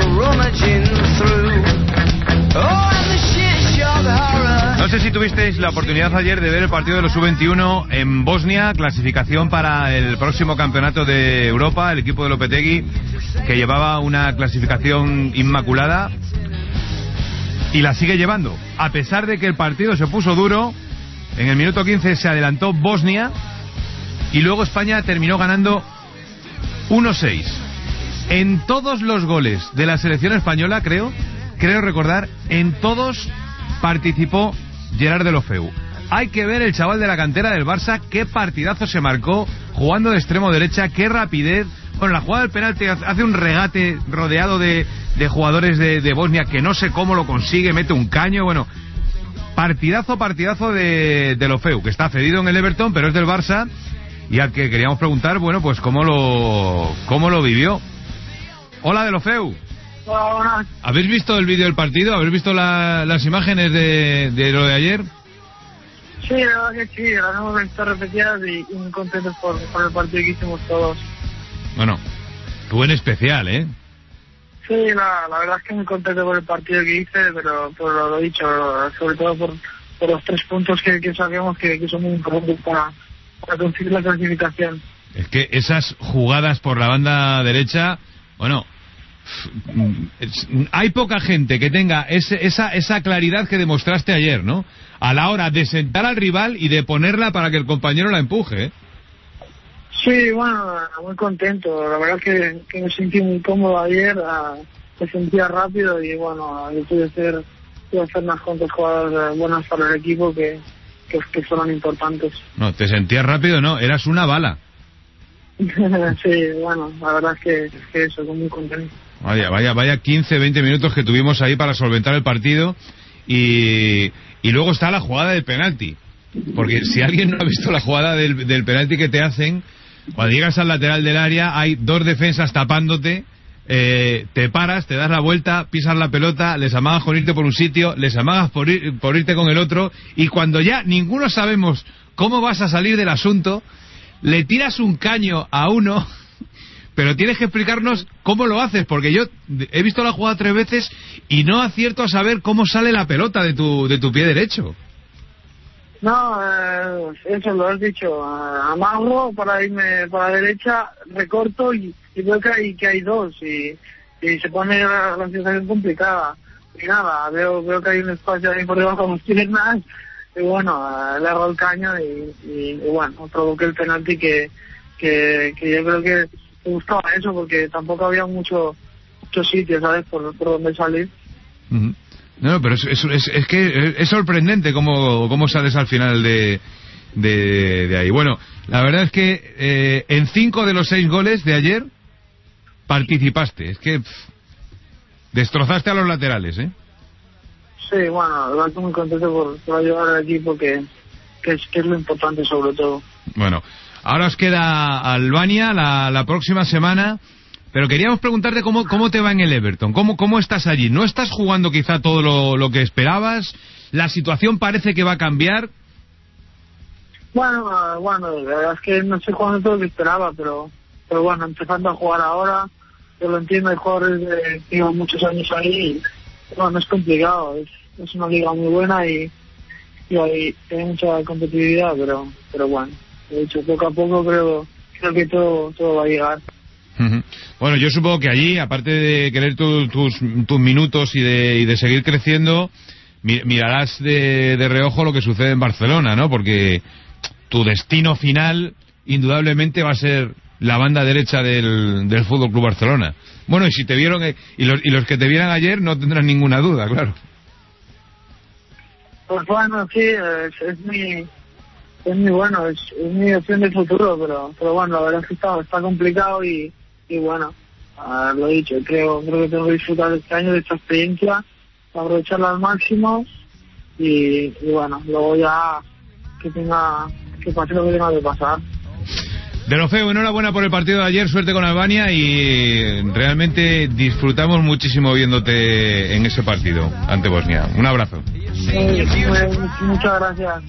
No sé si tuvisteis la oportunidad ayer de ver el partido de los Sub-21 en Bosnia, clasificación para el próximo campeonato de Europa, el equipo de Lopetegui, que llevaba una clasificación inmaculada y la sigue llevando, a pesar de que el partido se puso duro. En el minuto 15 se adelantó Bosnia y luego España terminó ganando 1-6. En todos los goles de la selección española, creo recordar, en todos participó Gerard Deulofeu. Hay que ver el chaval de la cantera del Barça, qué partidazo se marcó, jugando de extremo derecha, qué rapidez. Bueno, la jugada del penalti hace un regate rodeado de jugadores de Bosnia que no sé cómo lo consigue, mete un caño, bueno... Partidazo de Deulofeu, que está cedido en el Everton, pero es del Barça, y al que queríamos preguntar, bueno, pues cómo lo vivió. Hola, Deulofeu. Hola. ¿Habéis visto el vídeo del partido? ¿Habéis visto las imágenes de lo de ayer? Sí, la verdad que sí, las hemos visto repetidas y muy contentos por el partido que hicimos todos. Bueno, tú en especial, ¿eh? Sí, la verdad es que muy contento por el partido que hice, pero lo he dicho, sobre todo por los 3 puntos que saquemos que son muy importantes para conseguir la clasificación. Es que esas jugadas por la banda derecha, bueno, hay poca gente que tenga esa claridad que demostraste ayer, ¿no? A la hora de sentar al rival y de ponerla para que el compañero la empuje, ¿eh? Sí, bueno, muy contento. La verdad que me sentí muy cómodo ayer, me sentía rápido y bueno, yo pude hacer unas cuantas jugadas buenas para el equipo que fueron importantes. No, te sentías rápido, no, eras una bala. Sí, bueno, la verdad es que eso, muy contento. Vaya 15, 20 minutos que tuvimos ahí para solventar el partido y luego está la jugada del penalti. Porque si alguien no ha visto la jugada del penalti que te hacen, cuando llegas al lateral del área hay 2 defensas tapándote, te paras, te das la vuelta, pisas la pelota, les amagas con irte por un sitio, les amagas por irte con el otro, y cuando ya ninguno sabemos cómo vas a salir del asunto, le tiras un caño a uno, pero tienes que explicarnos cómo lo haces, porque yo he visto la jugada 3 veces y no acierto a saber cómo sale la pelota de tu pie derecho. No, eso lo has dicho. Amago para irme para la derecha, recorto y veo que hay 2 y se pone la situación complicada. Y nada, veo que hay un espacio ahí por debajo de mis piernas, bueno, le hago el caño y bueno, provoqué el penalti que yo creo que me gustaba eso, porque tampoco había mucho sitio, ¿sabes?, por donde salir. No, pero es que es sorprendente cómo sales al final de ahí. Bueno, la verdad es que en 5 de los 6 goles de ayer participaste. Es que destrozaste a los laterales, ¿eh? Sí, bueno, la verdad estoy muy contento por ayudar al equipo, que es lo importante sobre todo. Bueno, ahora os queda Albania la próxima semana, pero queríamos preguntarte cómo te va en el Everton, cómo estás allí. ¿No estás jugando quizá todo lo que esperabas? ¿La situación parece que va a cambiar? Bueno, la verdad es que no estoy jugando todo lo que esperaba, pero bueno, empezando a jugar ahora, yo lo entiendo, hay jugadores que llevan muchos años ahí, y bueno, es complicado, es una liga muy buena y hay mucha competitividad, pero bueno, de hecho, poco a poco creo que todo va a llegar. Bueno, yo supongo que allí, aparte de querer tus minutos y de seguir creciendo, mirarás de reojo lo que sucede en Barcelona, ¿no? Porque tu destino final indudablemente va a ser la banda derecha del Fútbol Club Barcelona. Bueno, y si te vieron y los que te vieran ayer no tendrán ninguna duda, claro. Pues bueno, sí, es muy bueno, es mi opción de futuro, pero bueno, la verdad es que está complicado y bueno, lo he dicho, creo que tengo que disfrutar de este año, de esta experiencia, aprovecharla al máximo y bueno, luego ya que pase lo que tenga que pasar. Deulofeu, enhorabuena por el partido de ayer, suerte con Albania y realmente disfrutamos muchísimo viéndote en ese partido ante Bosnia. Un abrazo. Muchas gracias.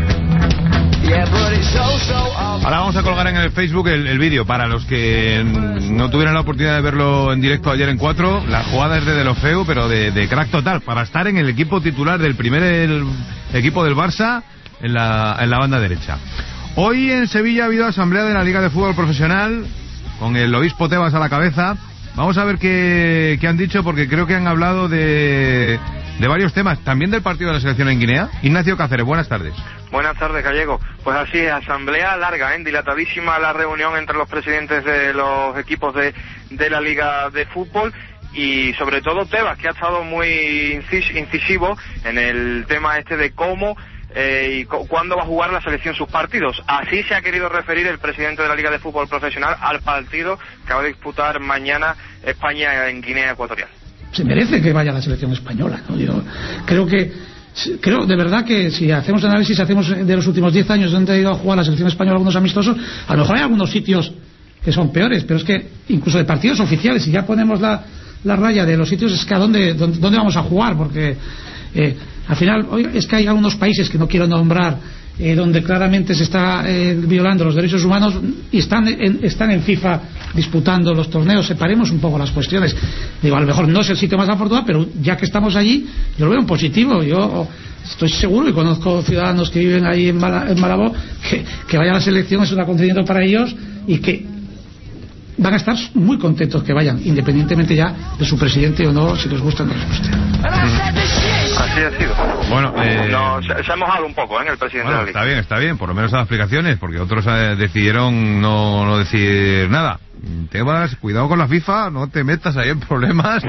Ahora vamos a colgar en el Facebook el vídeo para los que no tuvieran la oportunidad de verlo en directo ayer en 4. La jugada es de Deulofeu, pero de crack total, para estar en el equipo titular del primer equipo del Barça en la banda derecha. Hoy en Sevilla ha habido asamblea de la Liga de Fútbol Profesional con el obispo Tebas a la cabeza. Vamos a ver qué han dicho, porque creo que han hablado de varios temas, también del partido de la selección en Guinea. Ignacio Cáceres, buenas tardes. Buenas tardes, Gallego. Pues así es, asamblea larga, dilatadísima la reunión entre los presidentes de los equipos de la Liga de Fútbol y sobre todo Tebas, que ha estado muy incisivo en el tema de cómo y cuándo va a jugar la selección sus partidos. Así se ha querido referir el presidente de la Liga de Fútbol Profesional al partido que va a disputar mañana España en Guinea Ecuatorial. Se merece que vaya la selección española, ¿no? Yo creo de verdad que si hacemos análisis de los últimos 10 años donde ha ido a jugar la selección española algunos amistosos, a lo mejor hay algunos sitios que son peores, pero es que incluso de partidos oficiales, si ya ponemos la raya de los sitios, es que a dónde vamos a jugar, porque al final es que hay algunos países que no quiero nombrar donde claramente se está violando los derechos humanos y están en FIFA disputando los torneos. Separemos un poco las cuestiones. Digo, a lo mejor no es el sitio más afortunado, pero ya que estamos allí, yo lo veo en positivo. Yo estoy seguro y conozco ciudadanos que viven ahí en Malabo que vaya a la selección es un acontecimiento para ellos y que van a estar muy contentos que vayan, independientemente ya de su presidente o no, si les gusta o no les gusta. Así ha sido. Bueno, se ha mojado un poco, el presidente de la Liga. Está bien, por lo menos a las explicaciones, porque otros decidieron no decir nada. Tebas, cuidado con la FIFA, no te metas ahí en problemas,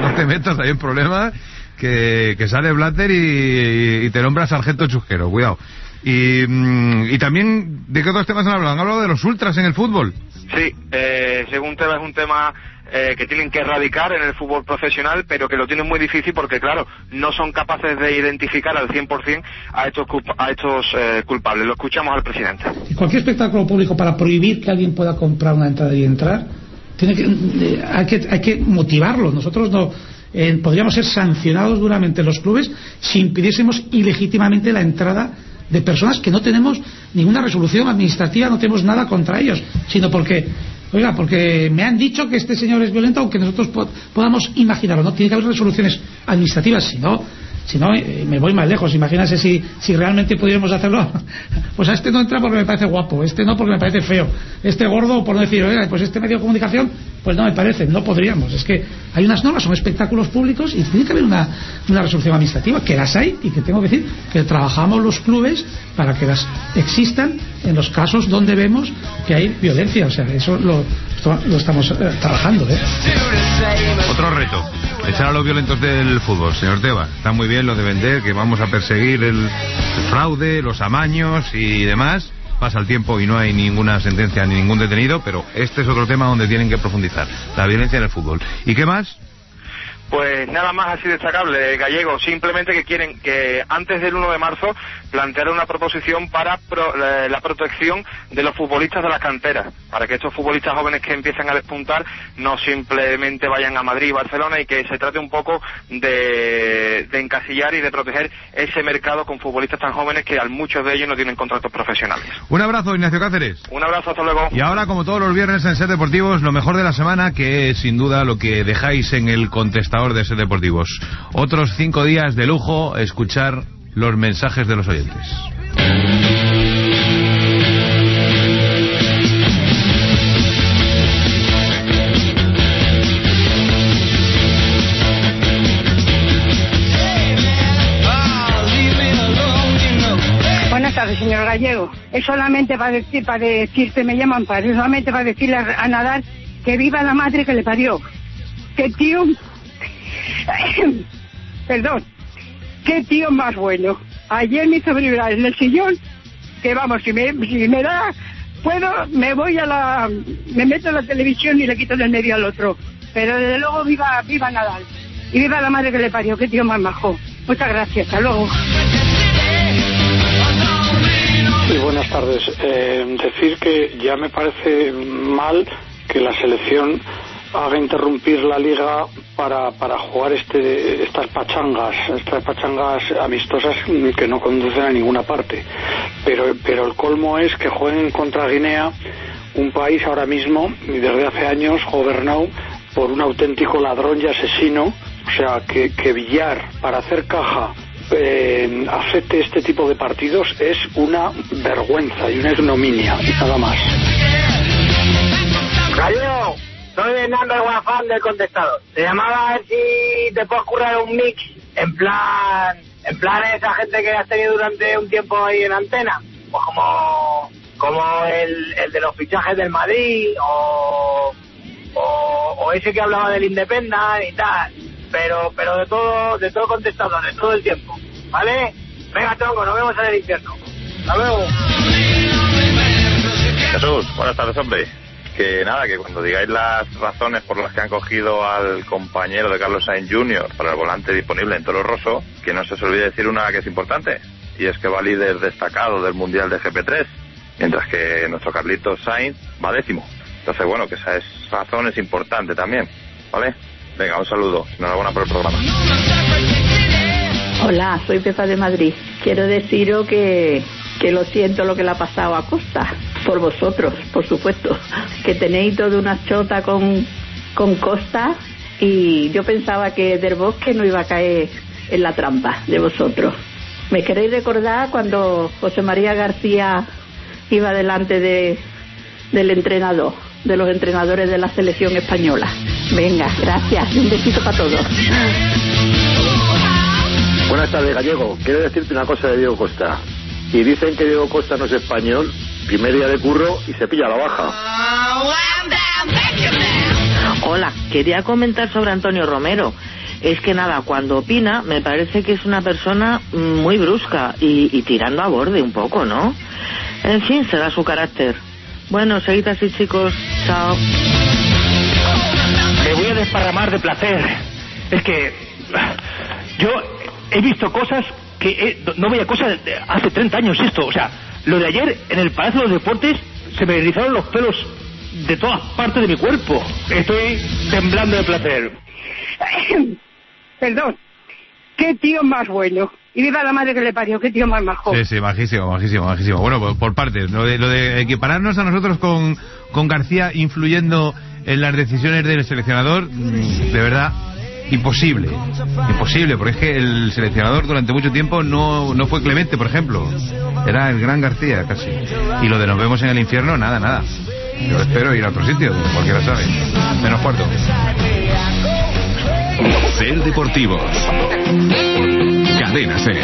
que sale Blatter y te nombra sargento chusquero, cuidado. Y también, ¿de qué otros temas han hablado? Han hablado de los ultras en el fútbol. Sí, según Tebas es un tema que tienen que erradicar en el fútbol profesional, pero que lo tienen muy difícil porque, claro, no son capaces de identificar al 100% a estos culpables. Lo escuchamos al presidente. Cualquier espectáculo público, para prohibir que alguien pueda comprar una entrada y entrar, hay que motivarlo. Nosotros no podríamos ser sancionados duramente los clubes si impidiésemos ilegítimamente la entrada de personas que no tenemos ninguna resolución administrativa, no tenemos nada contra ellos, sino porque me han dicho que este señor es violento, aunque nosotros podamos imaginarlo. No tiene que haber resoluciones administrativas, Si no, me voy más lejos. Imagínate si realmente pudiéramos hacerlo. Pues a este no entra porque me parece guapo, este no porque me parece feo, este gordo por no decir, pues este medio de comunicación, pues no me parece, no podríamos. Es que hay unas normas, son espectáculos públicos y tiene que haber una resolución administrativa, que las hay, y que tengo que decir que trabajamos los clubes para que las existan en los casos donde vemos que hay violencia. O sea, eso lo estamos trabajando, Otro reto, echar a los violentos del fútbol, señor Tebas. Está muy bien lo de vender, que vamos a perseguir el fraude, los amaños y demás. Pasa el tiempo y no hay ninguna sentencia ni ningún detenido, pero este es otro tema donde tienen que profundizar, la violencia en el fútbol. ¿Y qué más? Pues nada más así destacable, Gallego, simplemente que quieren que antes del 1 de marzo plantear una proposición para la protección de los futbolistas de las canteras, para que estos futbolistas jóvenes que empiezan a despuntar no simplemente vayan a Madrid y Barcelona, y que se trate un poco de encasillar y de proteger ese mercado con futbolistas tan jóvenes que muchos de ellos no tienen contratos profesionales. Un abrazo, Ignacio Cáceres. Un abrazo, hasta luego. Y ahora, como todos los viernes en Ser Deportivos, lo mejor de la semana, que es sin duda lo que dejáis en el contestador de Ser Deportivos. Otros 5 días de lujo, escuchar los mensajes de los oyentes. Buenas tardes, señor Gallego. Es solamente para decirte, me llaman padre, solamente para decirle a Nadal que viva la madre que le parió. ¡Qué tío! Perdón. ¡Qué tío más bueno! Ayer me hizo vibrar en el sillón, que vamos, si me da, me meto en la televisión y le quito del medio al otro. Pero desde luego viva Nadal. Y viva la madre que le parió, qué tío más majo. Muchas gracias, hasta luego. Sí, buenas tardes. Decir que ya me parece mal que la selección haga interrumpir la liga para jugar estas pachangas amistosas que no conducen a ninguna parte, pero el colmo es que jueguen contra Guinea, un país ahora mismo y desde hace años gobernado por un auténtico ladrón y asesino. O sea, que Villar, para hacer caja, acepte este tipo de partidos es una vergüenza y una ignominia, nada más. Gallego, soy Hernando el Guafán del Contestador. Te llamaba a ver si te puedes currar un mix en plan esa gente que has tenido durante un tiempo ahí en antena, pues como el de los fichajes del Madrid o ese que hablaba del Independent y tal, pero de todo Contestador, de todo el tiempo, ¿vale? Venga, tronco, nos vemos en el infierno. Hasta luego. Jesús, buenas tardes, hombre. Que nada, que cuando digáis las razones por las que han cogido al compañero de Carlos Sainz Jr. para el volante disponible en Toro Rosso, que no se os olvide decir una que es importante, y es que va líder destacado del Mundial de GP3, mientras que nuestro Carlitos Sainz va 10º. Entonces, bueno, que esa razón es importante también, ¿vale? Venga, un saludo, enhorabuena por el programa. Hola, soy Pepa de Madrid. Quiero deciros que lo siento lo que le ha pasado a Costa, por vosotros, por supuesto, que tenéis toda una chota con Costa, y yo pensaba que Del Bosque no iba a caer en la trampa de vosotros. ¿Me queréis recordar cuando José María García iba delante del entrenador, de los entrenadores de la selección española? Venga, gracias, un besito para todos. Buenas tardes, Gallego. Quiero decirte una cosa de Diego Costa. Y dicen que Diego Costa no es español, primer día de curro y se pilla la baja. Hola, quería comentar sobre Antonio Romero. Es que nada, cuando opina me parece que es una persona muy brusca y tirando a borde un poco, ¿no? En fin, será su carácter. Bueno, seguid así, chicos. Chao. Me voy a desparramar de placer. Es que yo he visto cosas que no veía cosas de hace 30 años esto. O sea, lo de ayer en el Palacio de los Deportes se me erizaron los pelos de todas partes de mi cuerpo. Estoy temblando de placer. Perdón. Qué tío más bueno. Y viva la madre que le parió, qué tío más majo. Sí, majísimo. Bueno, por partes. Lo de equipararnos a nosotros con García influyendo en las decisiones del seleccionador, de verdad, imposible, porque es que el seleccionador durante mucho tiempo no fue Clemente, por ejemplo, era el gran García casi, y lo de nos vemos en el infierno, nada. Yo espero ir a otro sitio, cualquiera sabe. Menos cuarto. Ser Deportivos. Cadena Ser.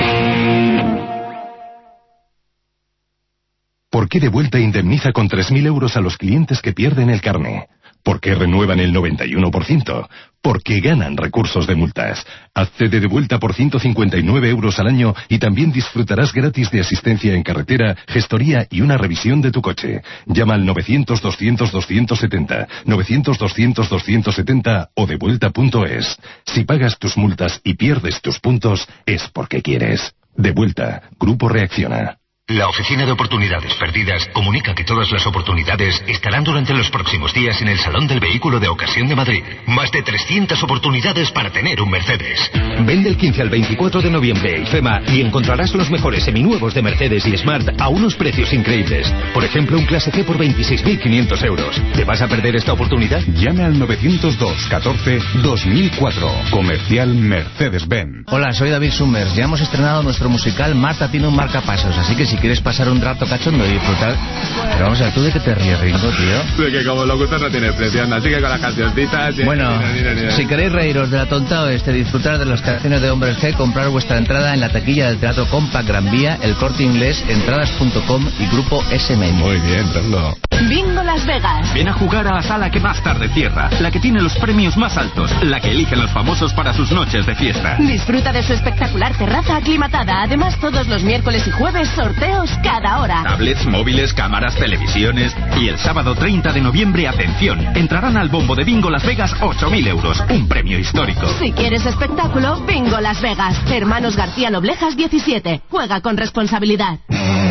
¿Por qué Devuelta indemniza con 3.000 euros a los clientes que pierden el carné? ¿Por qué renuevan el 91%? Porque ganan recursos de multas. Hazte de Devuelta por 159 euros al año y también disfrutarás gratis de asistencia en carretera, gestoría y una revisión de tu coche. Llama al 900-200-270, 900-200-270 o devuelta.es. Si pagas tus multas y pierdes tus puntos, es porque quieres. Devuelta. Grupo Reacciona. La Oficina de Oportunidades Perdidas comunica que todas las oportunidades estarán durante los próximos días en el Salón del Vehículo de Ocasión de Madrid. Más de 300 oportunidades para tener un Mercedes. Ven del 15 al 24 de noviembre a IFEMA y encontrarás los mejores seminuevos de Mercedes y Smart a unos precios increíbles. Por ejemplo, un Clase C por 26.500 euros. ¿Te vas a perder esta oportunidad? Llame al 902 14 2004. Comercial Mercedes-Benz. Hola, soy David Summers. Ya hemos estrenado nuestro musical Marta tiene un marcapasos, así que si quieres pasar un rato cachondo y disfrutar... Pero vamos a ver, ¿tú de qué te ríes, Ringo, tío? De que como locutor no tiene presión, así que con las cancioncitas... Bueno, si queréis reíros de la tonta oeste, disfrutar de las canciones de Hombres G, comprar vuestra entrada en la taquilla del Teatro Compact Gran Vía, El Corte Inglés, entradas.com y Grupo SM. Muy bien, Rando. Bingo Las Vegas. Ven a jugar a la sala que más tarde cierra, la que tiene los premios más altos, la que eligen los famosos para sus noches de fiesta. Disfruta de su espectacular terraza aclimatada. Además, todos los miércoles y jueves, sorteos cada hora. Tablets, móviles, cámaras, televisiones. Y el sábado 30 de noviembre, atención, entrarán al bombo de Bingo Las Vegas 8.000 euros, un premio histórico. Si quieres espectáculo, Bingo Las Vegas. Hermanos García Noblejas 17. Juega con responsabilidad.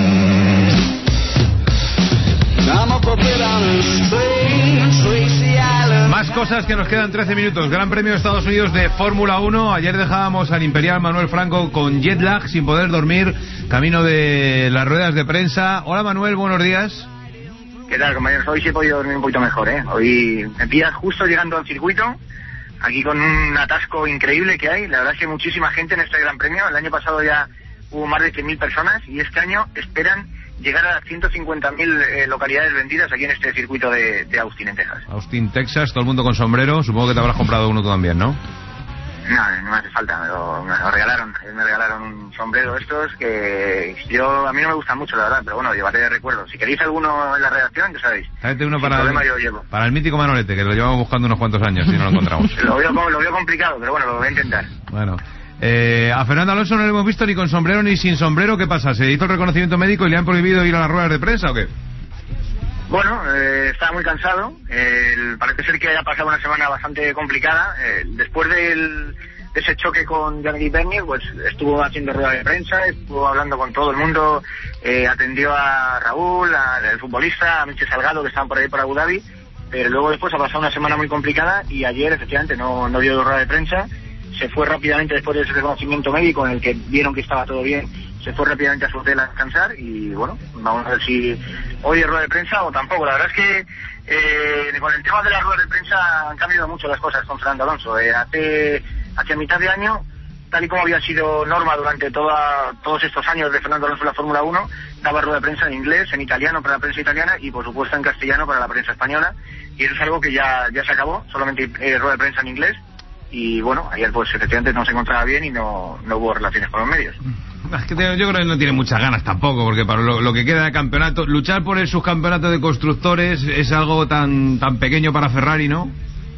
Más cosas que nos quedan 13 minutos. Gran Premio de Estados Unidos de Fórmula 1. Ayer dejábamos al Imperial Manuel Franco con jet lag, sin poder dormir, camino de las ruedas de prensa. Hola Manuel, buenos días. ¿Qué tal, compañeros? Hoy sí he podido dormir un poquito mejor, ¿eh? Hoy me pillas justo llegando al circuito, aquí con un atasco increíble que hay. La verdad es que hay muchísima gente en este Gran Premio. El año pasado ya hubo más de 100.000 personas y este año esperan llegar a las 150.000 localidades vendidas aquí en este circuito de Austin, en Texas. Austin, Texas, todo el mundo con sombrero. Supongo que te habrás comprado uno tú también, ¿no? No me hace falta, me lo regalaron. Me regalaron un sombrero de estos que a mí no me gustan mucho, la verdad, pero bueno, llevaré de recuerdo. Si queréis alguno en la redacción, ya sabéis. Tráete uno Sin problema, yo llevo. Para el mítico Manolete, que lo llevamos buscando unos cuantos años y no lo encontramos. Lo veo complicado, pero bueno, lo voy a intentar. Bueno. A Fernando Alonso no lo hemos visto ni con sombrero ni sin sombrero. ¿Qué pasa? ¿Se hizo el reconocimiento médico y le han prohibido ir a las ruedas de prensa o qué? Bueno, estaba muy cansado. Parece ser que haya pasado una semana bastante complicada. Después de ese choque con Jean-Guy Vergne, pues estuvo haciendo rueda de prensa, estuvo hablando con todo el mundo, atendió a Raúl, al futbolista, a Michel Salgado, que estaban por ahí por Abu Dhabi, pero luego después ha pasado una semana muy complicada y ayer efectivamente no dio rueda de prensa. Se fue rápidamente después de ese reconocimiento médico en el que vieron que estaba todo bien, se fue rápidamente a su hotel a descansar y bueno, vamos a ver si hoy es rueda de prensa o tampoco. La verdad es que con el tema de las ruedas de prensa han cambiado mucho las cosas con Fernando Alonso. Hacia mitad de año, tal y como había sido norma durante todos estos años de Fernando Alonso en la Fórmula 1, daba rueda de prensa en inglés, en italiano para la prensa italiana y por supuesto en castellano para la prensa española, y eso es algo que ya se acabó, solamente rueda de prensa en inglés. Y bueno, ayer pues efectivamente no se encontraba bien y no hubo relaciones con los medios. Es que yo creo que no tiene muchas ganas tampoco, porque para lo que queda de campeonato, luchar por el subcampeonato de constructores es algo tan pequeño para Ferrari, ¿no?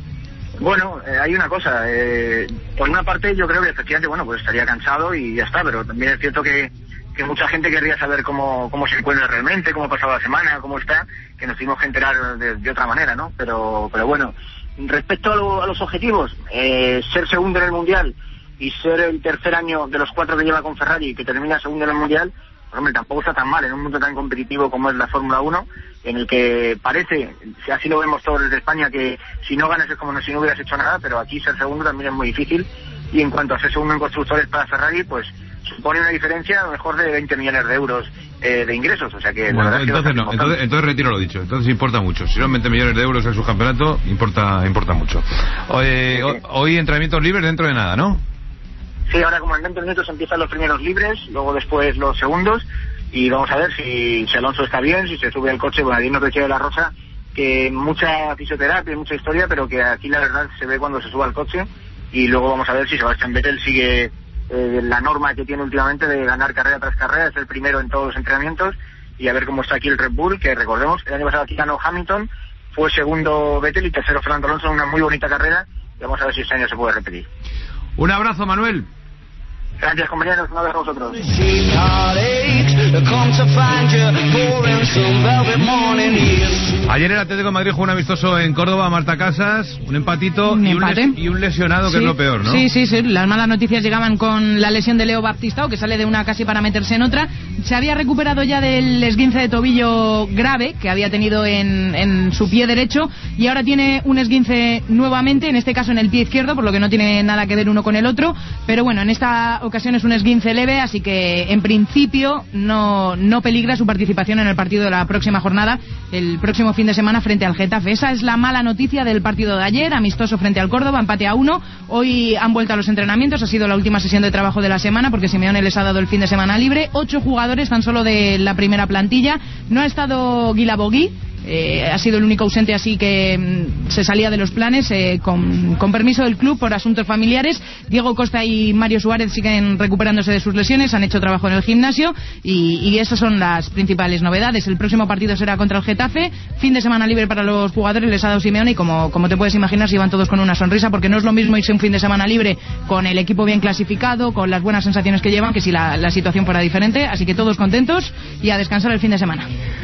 Bueno, hay una cosa, por una parte yo creo que efectivamente, bueno, pues estaría cansado y ya está, pero también es cierto que mucha gente querría saber cómo se encuentra realmente, cómo ha pasado la semana, cómo está, que nos tuvimos que enterar de otra manera, ¿no? Pero bueno, respecto a los objetivos, ser segundo en el Mundial y ser el tercer año de los 4 que lleva con Ferrari que termina segundo en el Mundial, pues hombre, tampoco está tan mal en un mundo tan competitivo como es la Fórmula 1, en el que parece, así lo vemos todos desde España, que si no ganas es como si no hubieras hecho nada, pero aquí ser segundo también es muy difícil y en cuanto a ser segundo en constructores para Ferrari, pues supone una diferencia a lo mejor de 20 millones de euros de ingresos, o sea que bueno, entonces retiro lo dicho, entonces importa mucho. Si son 20 millones de euros el subcampeonato, importa mucho. Hoy entrenamientos libres dentro de nada, ¿no? Sí, ahora como en 20 minutos empiezan los primeros libres, luego después los segundos, y vamos a ver si Alonso está bien, si se sube al coche. Bueno, allí nos decía de la Rosa que mucha fisioterapia, mucha historia, pero que aquí la verdad se ve cuando se suba al coche, y luego vamos a ver si Sebastián Vettel sigue la norma que tiene últimamente de ganar carrera tras carrera, es el primero en todos los entrenamientos, y a ver cómo está aquí el Red Bull, que recordemos, el año pasado aquí ganó Hamilton, fue segundo Vettel y tercero Fernando Alonso en una muy bonita carrera, y vamos a ver si este año se puede repetir. Un abrazo, Manuel. Gracias, compañeros, un abrazo a vosotros. Ayer el Atlético de Madrid jugó un amistoso en Córdoba, Marta Casas, un empatito y un lesionado, que es lo peor, ¿no? Sí, las malas noticias llegaban con la lesión de Leo Baptistao, que sale de una casi para meterse en otra. Se había recuperado ya del esguince de tobillo grave que había tenido en su pie derecho, y ahora tiene un esguince nuevamente, en este caso en el pie izquierdo, por lo que no tiene nada que ver uno con el otro, pero bueno, en esta ocasión es un esguince leve, así que en principio no peligra su participación en el partido de la próxima jornada, el próximo fin de semana frente al Getafe. Esa es la mala noticia del partido de ayer, amistoso frente al Córdoba, empate a 1. Hoy han vuelto a los entrenamientos, ha sido la última sesión de trabajo de la semana porque Simeone les ha dado el fin de semana libre. 8 jugadores tan solo de la primera plantilla. No ha estado Guilabogui, ha sido el único ausente, así que se salía de los planes con permiso del club por asuntos familiares. Diego Costa y Mario Suárez siguen recuperándose de sus lesiones, han hecho trabajo en el gimnasio y esas son las principales novedades. El próximo partido será contra el Getafe, fin de semana libre para los jugadores, les ha dado Simeone, y como te puedes imaginar, se iban todos con una sonrisa, porque no es lo mismo irse un fin de semana libre con el equipo bien clasificado, con las buenas sensaciones que llevan, que si la situación fuera diferente. Así que todos contentos y a descansar el fin de semana.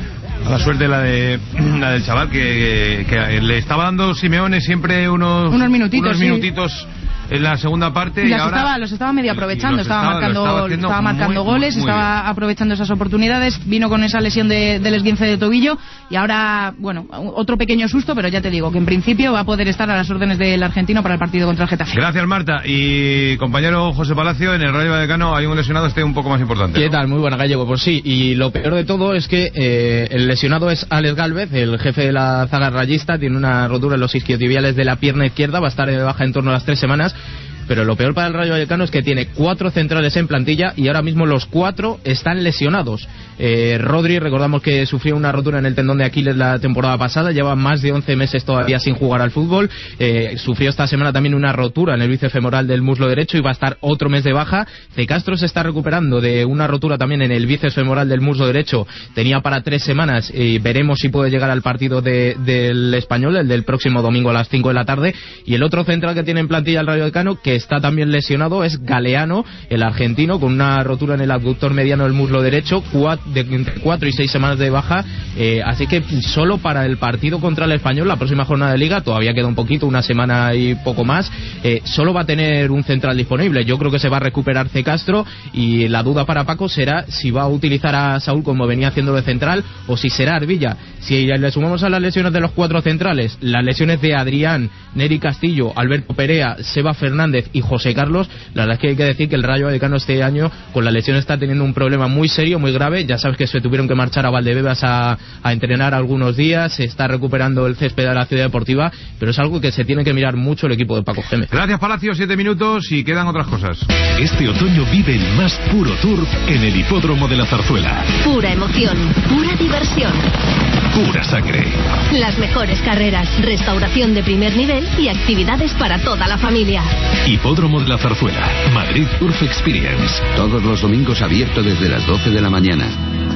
A la suerte la del chaval que le estaba dando Simeone siempre unos minutitos en la segunda parte, y ahora los estaba medio aprovechando, estaba marcando goles, estaba aprovechando esas oportunidades. Vino con esa lesión del esguince de tobillo y ahora, bueno, otro pequeño susto, pero ya te digo que en principio va a poder estar a las órdenes del argentino para el partido contra el Getafe. Gracias, Marta. Y compañero José Palacio, en el Rayo Vallecano hay un lesionado un poco más importante, ¿no? ¿Qué tal? Muy buena, Gallego. Pues sí, y lo peor de todo es que el lesionado es Alex Gálvez, el jefe de la zaga rayista. Tiene una rotura en los isquiotibiales de la pierna izquierda, va a estar de baja en torno a las 3 semanas. Pero lo peor para el Rayo Vallecano es que tiene 4 centrales en plantilla y ahora mismo los 4 están lesionados. Rodri, recordamos que sufrió una rotura en el tendón de Aquiles la temporada pasada, lleva más de 11 meses todavía sin jugar al fútbol. Sufrió esta semana también una rotura en el bíceps femoral del muslo derecho y va a estar otro mes de baja. De Castro se está recuperando de una rotura también en el bíceps femoral del muslo derecho, tenía para 3 semanas, y veremos si puede llegar al partido del Español, el del próximo domingo a las 5 de la tarde. Y el otro central que tiene en plantilla el Rayo Vallecano, que está también lesionado, es Galeano, el argentino, con una rotura en el abductor mediano del muslo derecho, entre 4 y 6 semanas de baja. Así que solo para el partido contra el Español, la próxima jornada de Liga, todavía queda un poquito, una semana y poco más, solo va a tener un central disponible. Yo creo que se va a recuperar C. Castro, y la duda para Paco será si va a utilizar a Saúl como venía haciendo de central o si será Arbilla. Si le sumamos a las lesiones de los 4 centrales las lesiones de Adrián, Neri Castillo, Alberto Perea, Seba Fernández y José Carlos, la verdad es que hay que decir que el Rayo Vallecano este año con la lesión está teniendo un problema muy serio, muy grave. Ya sabes que se tuvieron que marchar a Valdebebas a entrenar algunos días, se está recuperando el césped de la Ciudad Deportiva, pero es algo que se tiene que mirar mucho el equipo de Paco Gémez. Gracias, Palacio, 7 minutos y quedan otras cosas. Este otoño vive el más puro turf en el Hipódromo de la Zarzuela. Pura emoción, pura diversión, pura sangre. Las mejores carreras, restauración de primer nivel y actividades para toda la familia. Hipódromo de la Zarzuela, Madrid Turf Experience. Todos los domingos abierto desde las 12 de la mañana.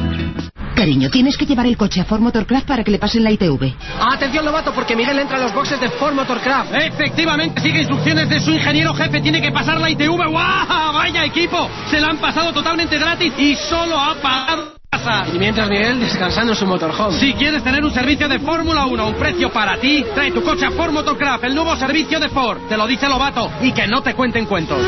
Cariño, tienes que llevar el coche a Ford Motorcraft para que le pasen la ITV. Atención, novato, porque Miguel entra en los boxes de Ford Motorcraft. Efectivamente, sigue instrucciones de su ingeniero jefe, tiene que pasar la ITV. ¡Guau! ¡Vaya equipo! Se la han pasado totalmente gratis y solo ha pagado. Y mientras Miguel descansando en su motorhome. Si quieres tener un servicio de Fórmula 1 a un precio para ti, trae tu coche a Ford Motorcraft, el nuevo servicio de Ford. Te lo dice Lobato, y que no te cuenten cuentos.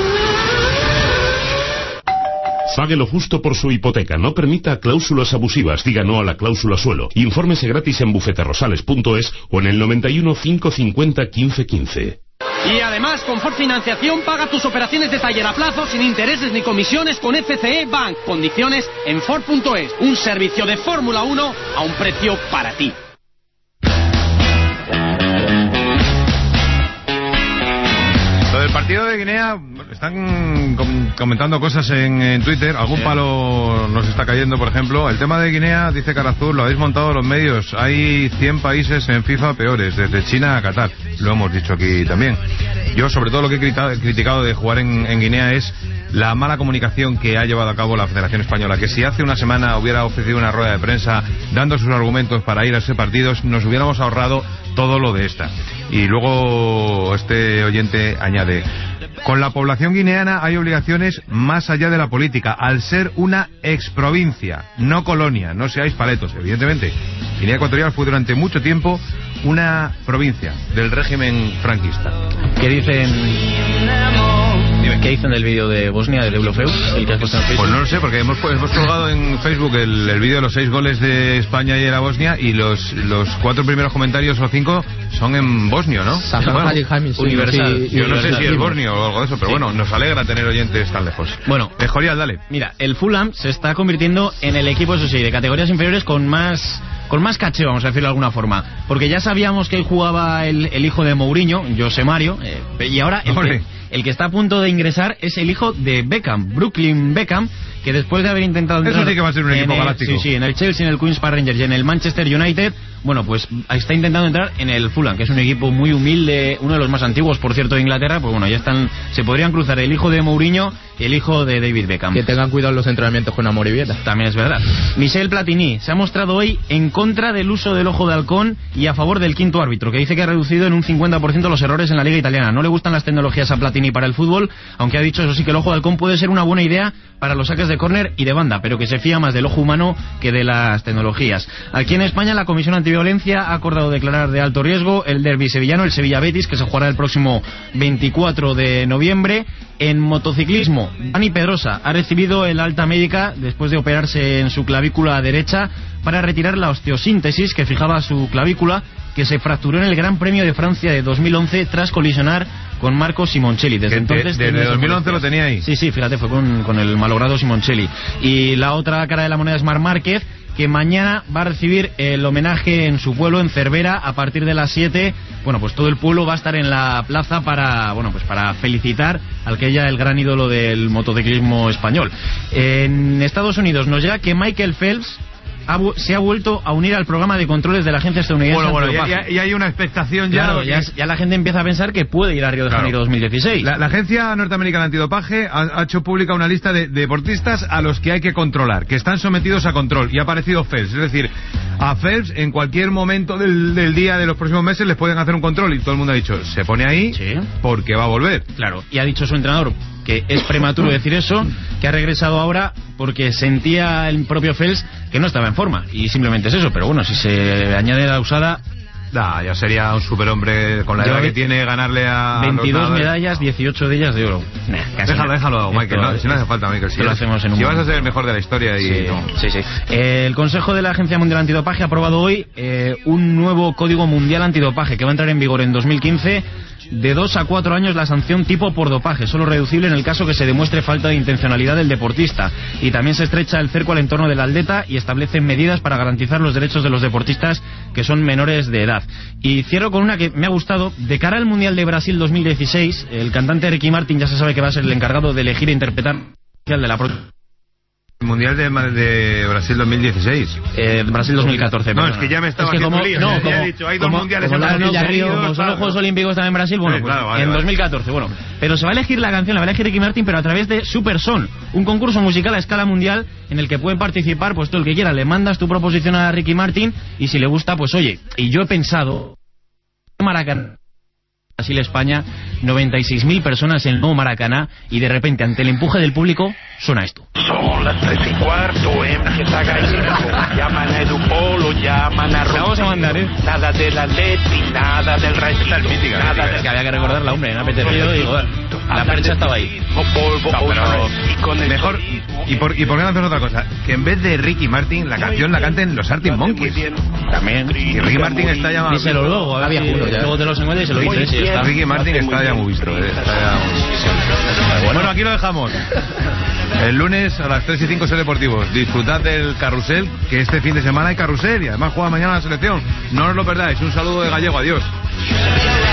Pague lo justo por su hipoteca. No permita cláusulas abusivas. Diga no a la cláusula suelo. Infórmese gratis en bufeterosales.es o en el 91 550 1515. Y además, con Ford Financiación, paga tus operaciones de taller a plazo, sin intereses ni comisiones, con FCE Bank. Condiciones en Ford.es. Un servicio de Fórmula 1 a un precio para ti. Lo del partido de Guinea, están comentando cosas en Twitter, algún palo nos está cayendo, por ejemplo. El tema de Guinea, dice Carazur, lo habéis montado los medios. Hay 100 países en FIFA peores, desde China a Qatar. Lo hemos dicho aquí también. Yo, sobre todo, lo que he criticado de jugar en Guinea es la mala comunicación que ha llevado a cabo la Federación Española, que si hace una semana hubiera ofrecido una rueda de prensa dando sus argumentos para ir a ese partido, nos hubiéramos ahorrado todo lo de esta. Y luego este oyente añade: con la población guineana hay obligaciones más allá de la política, al ser una exprovincia, no colonia, no seáis paletos. Evidentemente, Guinea Ecuatorial fue durante mucho tiempo una provincia del régimen franquista. ¿Qué dicen del vídeo de Bosnia, del Eurofeu, el que has puesto en Facebook? Pues no lo sé, porque hemos colgado en Facebook el vídeo de los 6 goles de España y de la Bosnia, y los 4 primeros comentarios o 5 son en bosnio, ¿no? Universal. Yo no sé si es bosnio o algo de eso, pero bueno, nos alegra tener oyentes tan lejos. Bueno, Jorial, dale. Mira, el Fulham se está convirtiendo en el equipo, eso sí, de categorías inferiores con más caché, vamos a decirlo de alguna forma, porque ya sabíamos que jugaba el hijo de Mourinho, José Mario, y ahora el que está a punto de ingresar es el hijo de Beckham, Brooklyn Beckham, que después de haber intentado entrar, eso sí que va a ser un equipo galáctico. Sí, en el Chelsea, en el Queen's Park Rangers y en el Manchester United, bueno, pues está intentando entrar en el Fulham, que es un equipo muy humilde, uno de los más antiguos, por cierto, de Inglaterra. Pues bueno, ya se podrían cruzar el hijo de Mourinho y el hijo de David Beckham. Que tengan cuidado en los entrenamientos con amor y vieta. También es verdad. Michel Platini se ha mostrado hoy en contra del uso del ojo de halcón y a favor del quinto árbitro, que dice que ha reducido en un 50% los errores en la liga italiana. No le gustan las tecnologías a Platini para el fútbol, aunque ha dicho, eso sí, que el ojo de halcón puede ser una buena idea para los saques de córner y de banda, pero que se fía más del ojo humano que de las tecnologías. Aquí en España, la Comisión Antiviolencia ha acordado declarar de alto riesgo el derbi sevillano, el Sevilla-Betis, que se jugará el próximo 24 de noviembre. En motociclismo, Dani Pedrosa ha recibido el alta médica después de operarse en su clavícula derecha para retirar la osteosíntesis que fijaba su clavícula, que se fracturó en el Gran Premio de Francia de 2011 tras colisionar con Marco Simoncelli. Desde entonces, desde 2011 lo tenía ahí. Sí, fíjate, fue con el malogrado Simoncelli. Y la otra cara de la moneda es Marc Márquez, que mañana va a recibir el homenaje en su pueblo, en Cervera, a partir de las 7. Bueno, pues todo el pueblo va a estar en la plaza para felicitar al que ya el gran ídolo del motociclismo español. En Estados Unidos nos llega que Michael Phelps se ha vuelto a unir al programa de controles de la agencia estadounidense. Bueno, ya hay una expectación ya. Claro, ya la gente empieza a pensar que puede ir a Río de Janeiro 2016. La agencia norteamericana antidopaje ha hecho pública una lista de deportistas a los que hay que controlar, que están sometidos a control, y ha aparecido Phelps. Es decir, a Phelps en cualquier momento del día de los próximos meses les pueden hacer un control, y todo el mundo ha dicho, se pone ahí porque va a volver. Claro, y ha dicho su entrenador que es prematuro decir eso, que ha regresado ahora porque sentía el propio Phelps que no estaba en forma, y simplemente es eso. Pero bueno, si se añade la usada, ya sería un superhombre con la edad que tiene, ganarle a 22 medallas, 18 de ellas de oro. Déjalo, Michael, si no hace falta, Michael. Si lo hacemos en un vas a ser el mejor de la historia. Sí. El Consejo de la Agencia Mundial Antidopaje ha aprobado hoy un nuevo Código Mundial Antidopaje que va a entrar en vigor en 2015. De 2 a 4 años la sanción tipo por dopaje, solo reducible en el caso que se demuestre falta de intencionalidad del deportista. Y también se estrecha el cerco al entorno del atleta y establece medidas para garantizar los derechos de los deportistas que son menores de edad. Y cierro con una que me ha gustado. De cara al Mundial de Brasil 2016, el cantante Ricky Martin ya se sabe que va a ser el encargado de elegir e interpretar de la Mundial de Brasil 2016. Brasil 2014. No, es que ya me estaba haciendo lío. Ya he dicho, hay 2 mundiales en Brasil. Como son los Juegos Olímpicos también en Brasil, bueno, sí, claro, en 2014. Bueno, pero se va a elegir la canción, la va a elegir Ricky Martin, pero a través de Super Son, un concurso musical a escala mundial en el que pueden participar pues todo el que quiera. Le mandas tu proposición a Ricky Martin y si le gusta, pues oye. Y yo he pensado, Maracaná, Brasil-España, 96.000 personas en el nuevo Maracaná, y de repente ante el empuje del público suena esto. Son las 3:15, empieza Gallego, llaman a Edupolo, llaman a Vamos a mandar, nada de la Leti, nada del Rey, nada de... que había que recordarla, hombre, me ha apetecido y joder. La percha estaba ahí. Mejor. ¿Y por qué no haces otra cosa? Que en vez de Ricky Martin, la canción la canten los Arctic Monkeys. También. Y Ricky Martin está ya... Díselo luego, a ver si luego te los encuentras y se lo dices. Ricky Martin está ya muy visto. Bueno, aquí lo dejamos. El lunes a las 3 y 5 Ser Deportivos. Disfrutad del carrusel, que este fin de semana hay carrusel y además juega mañana la selección. No os lo perdáis. Un saludo de Gallego. Adiós.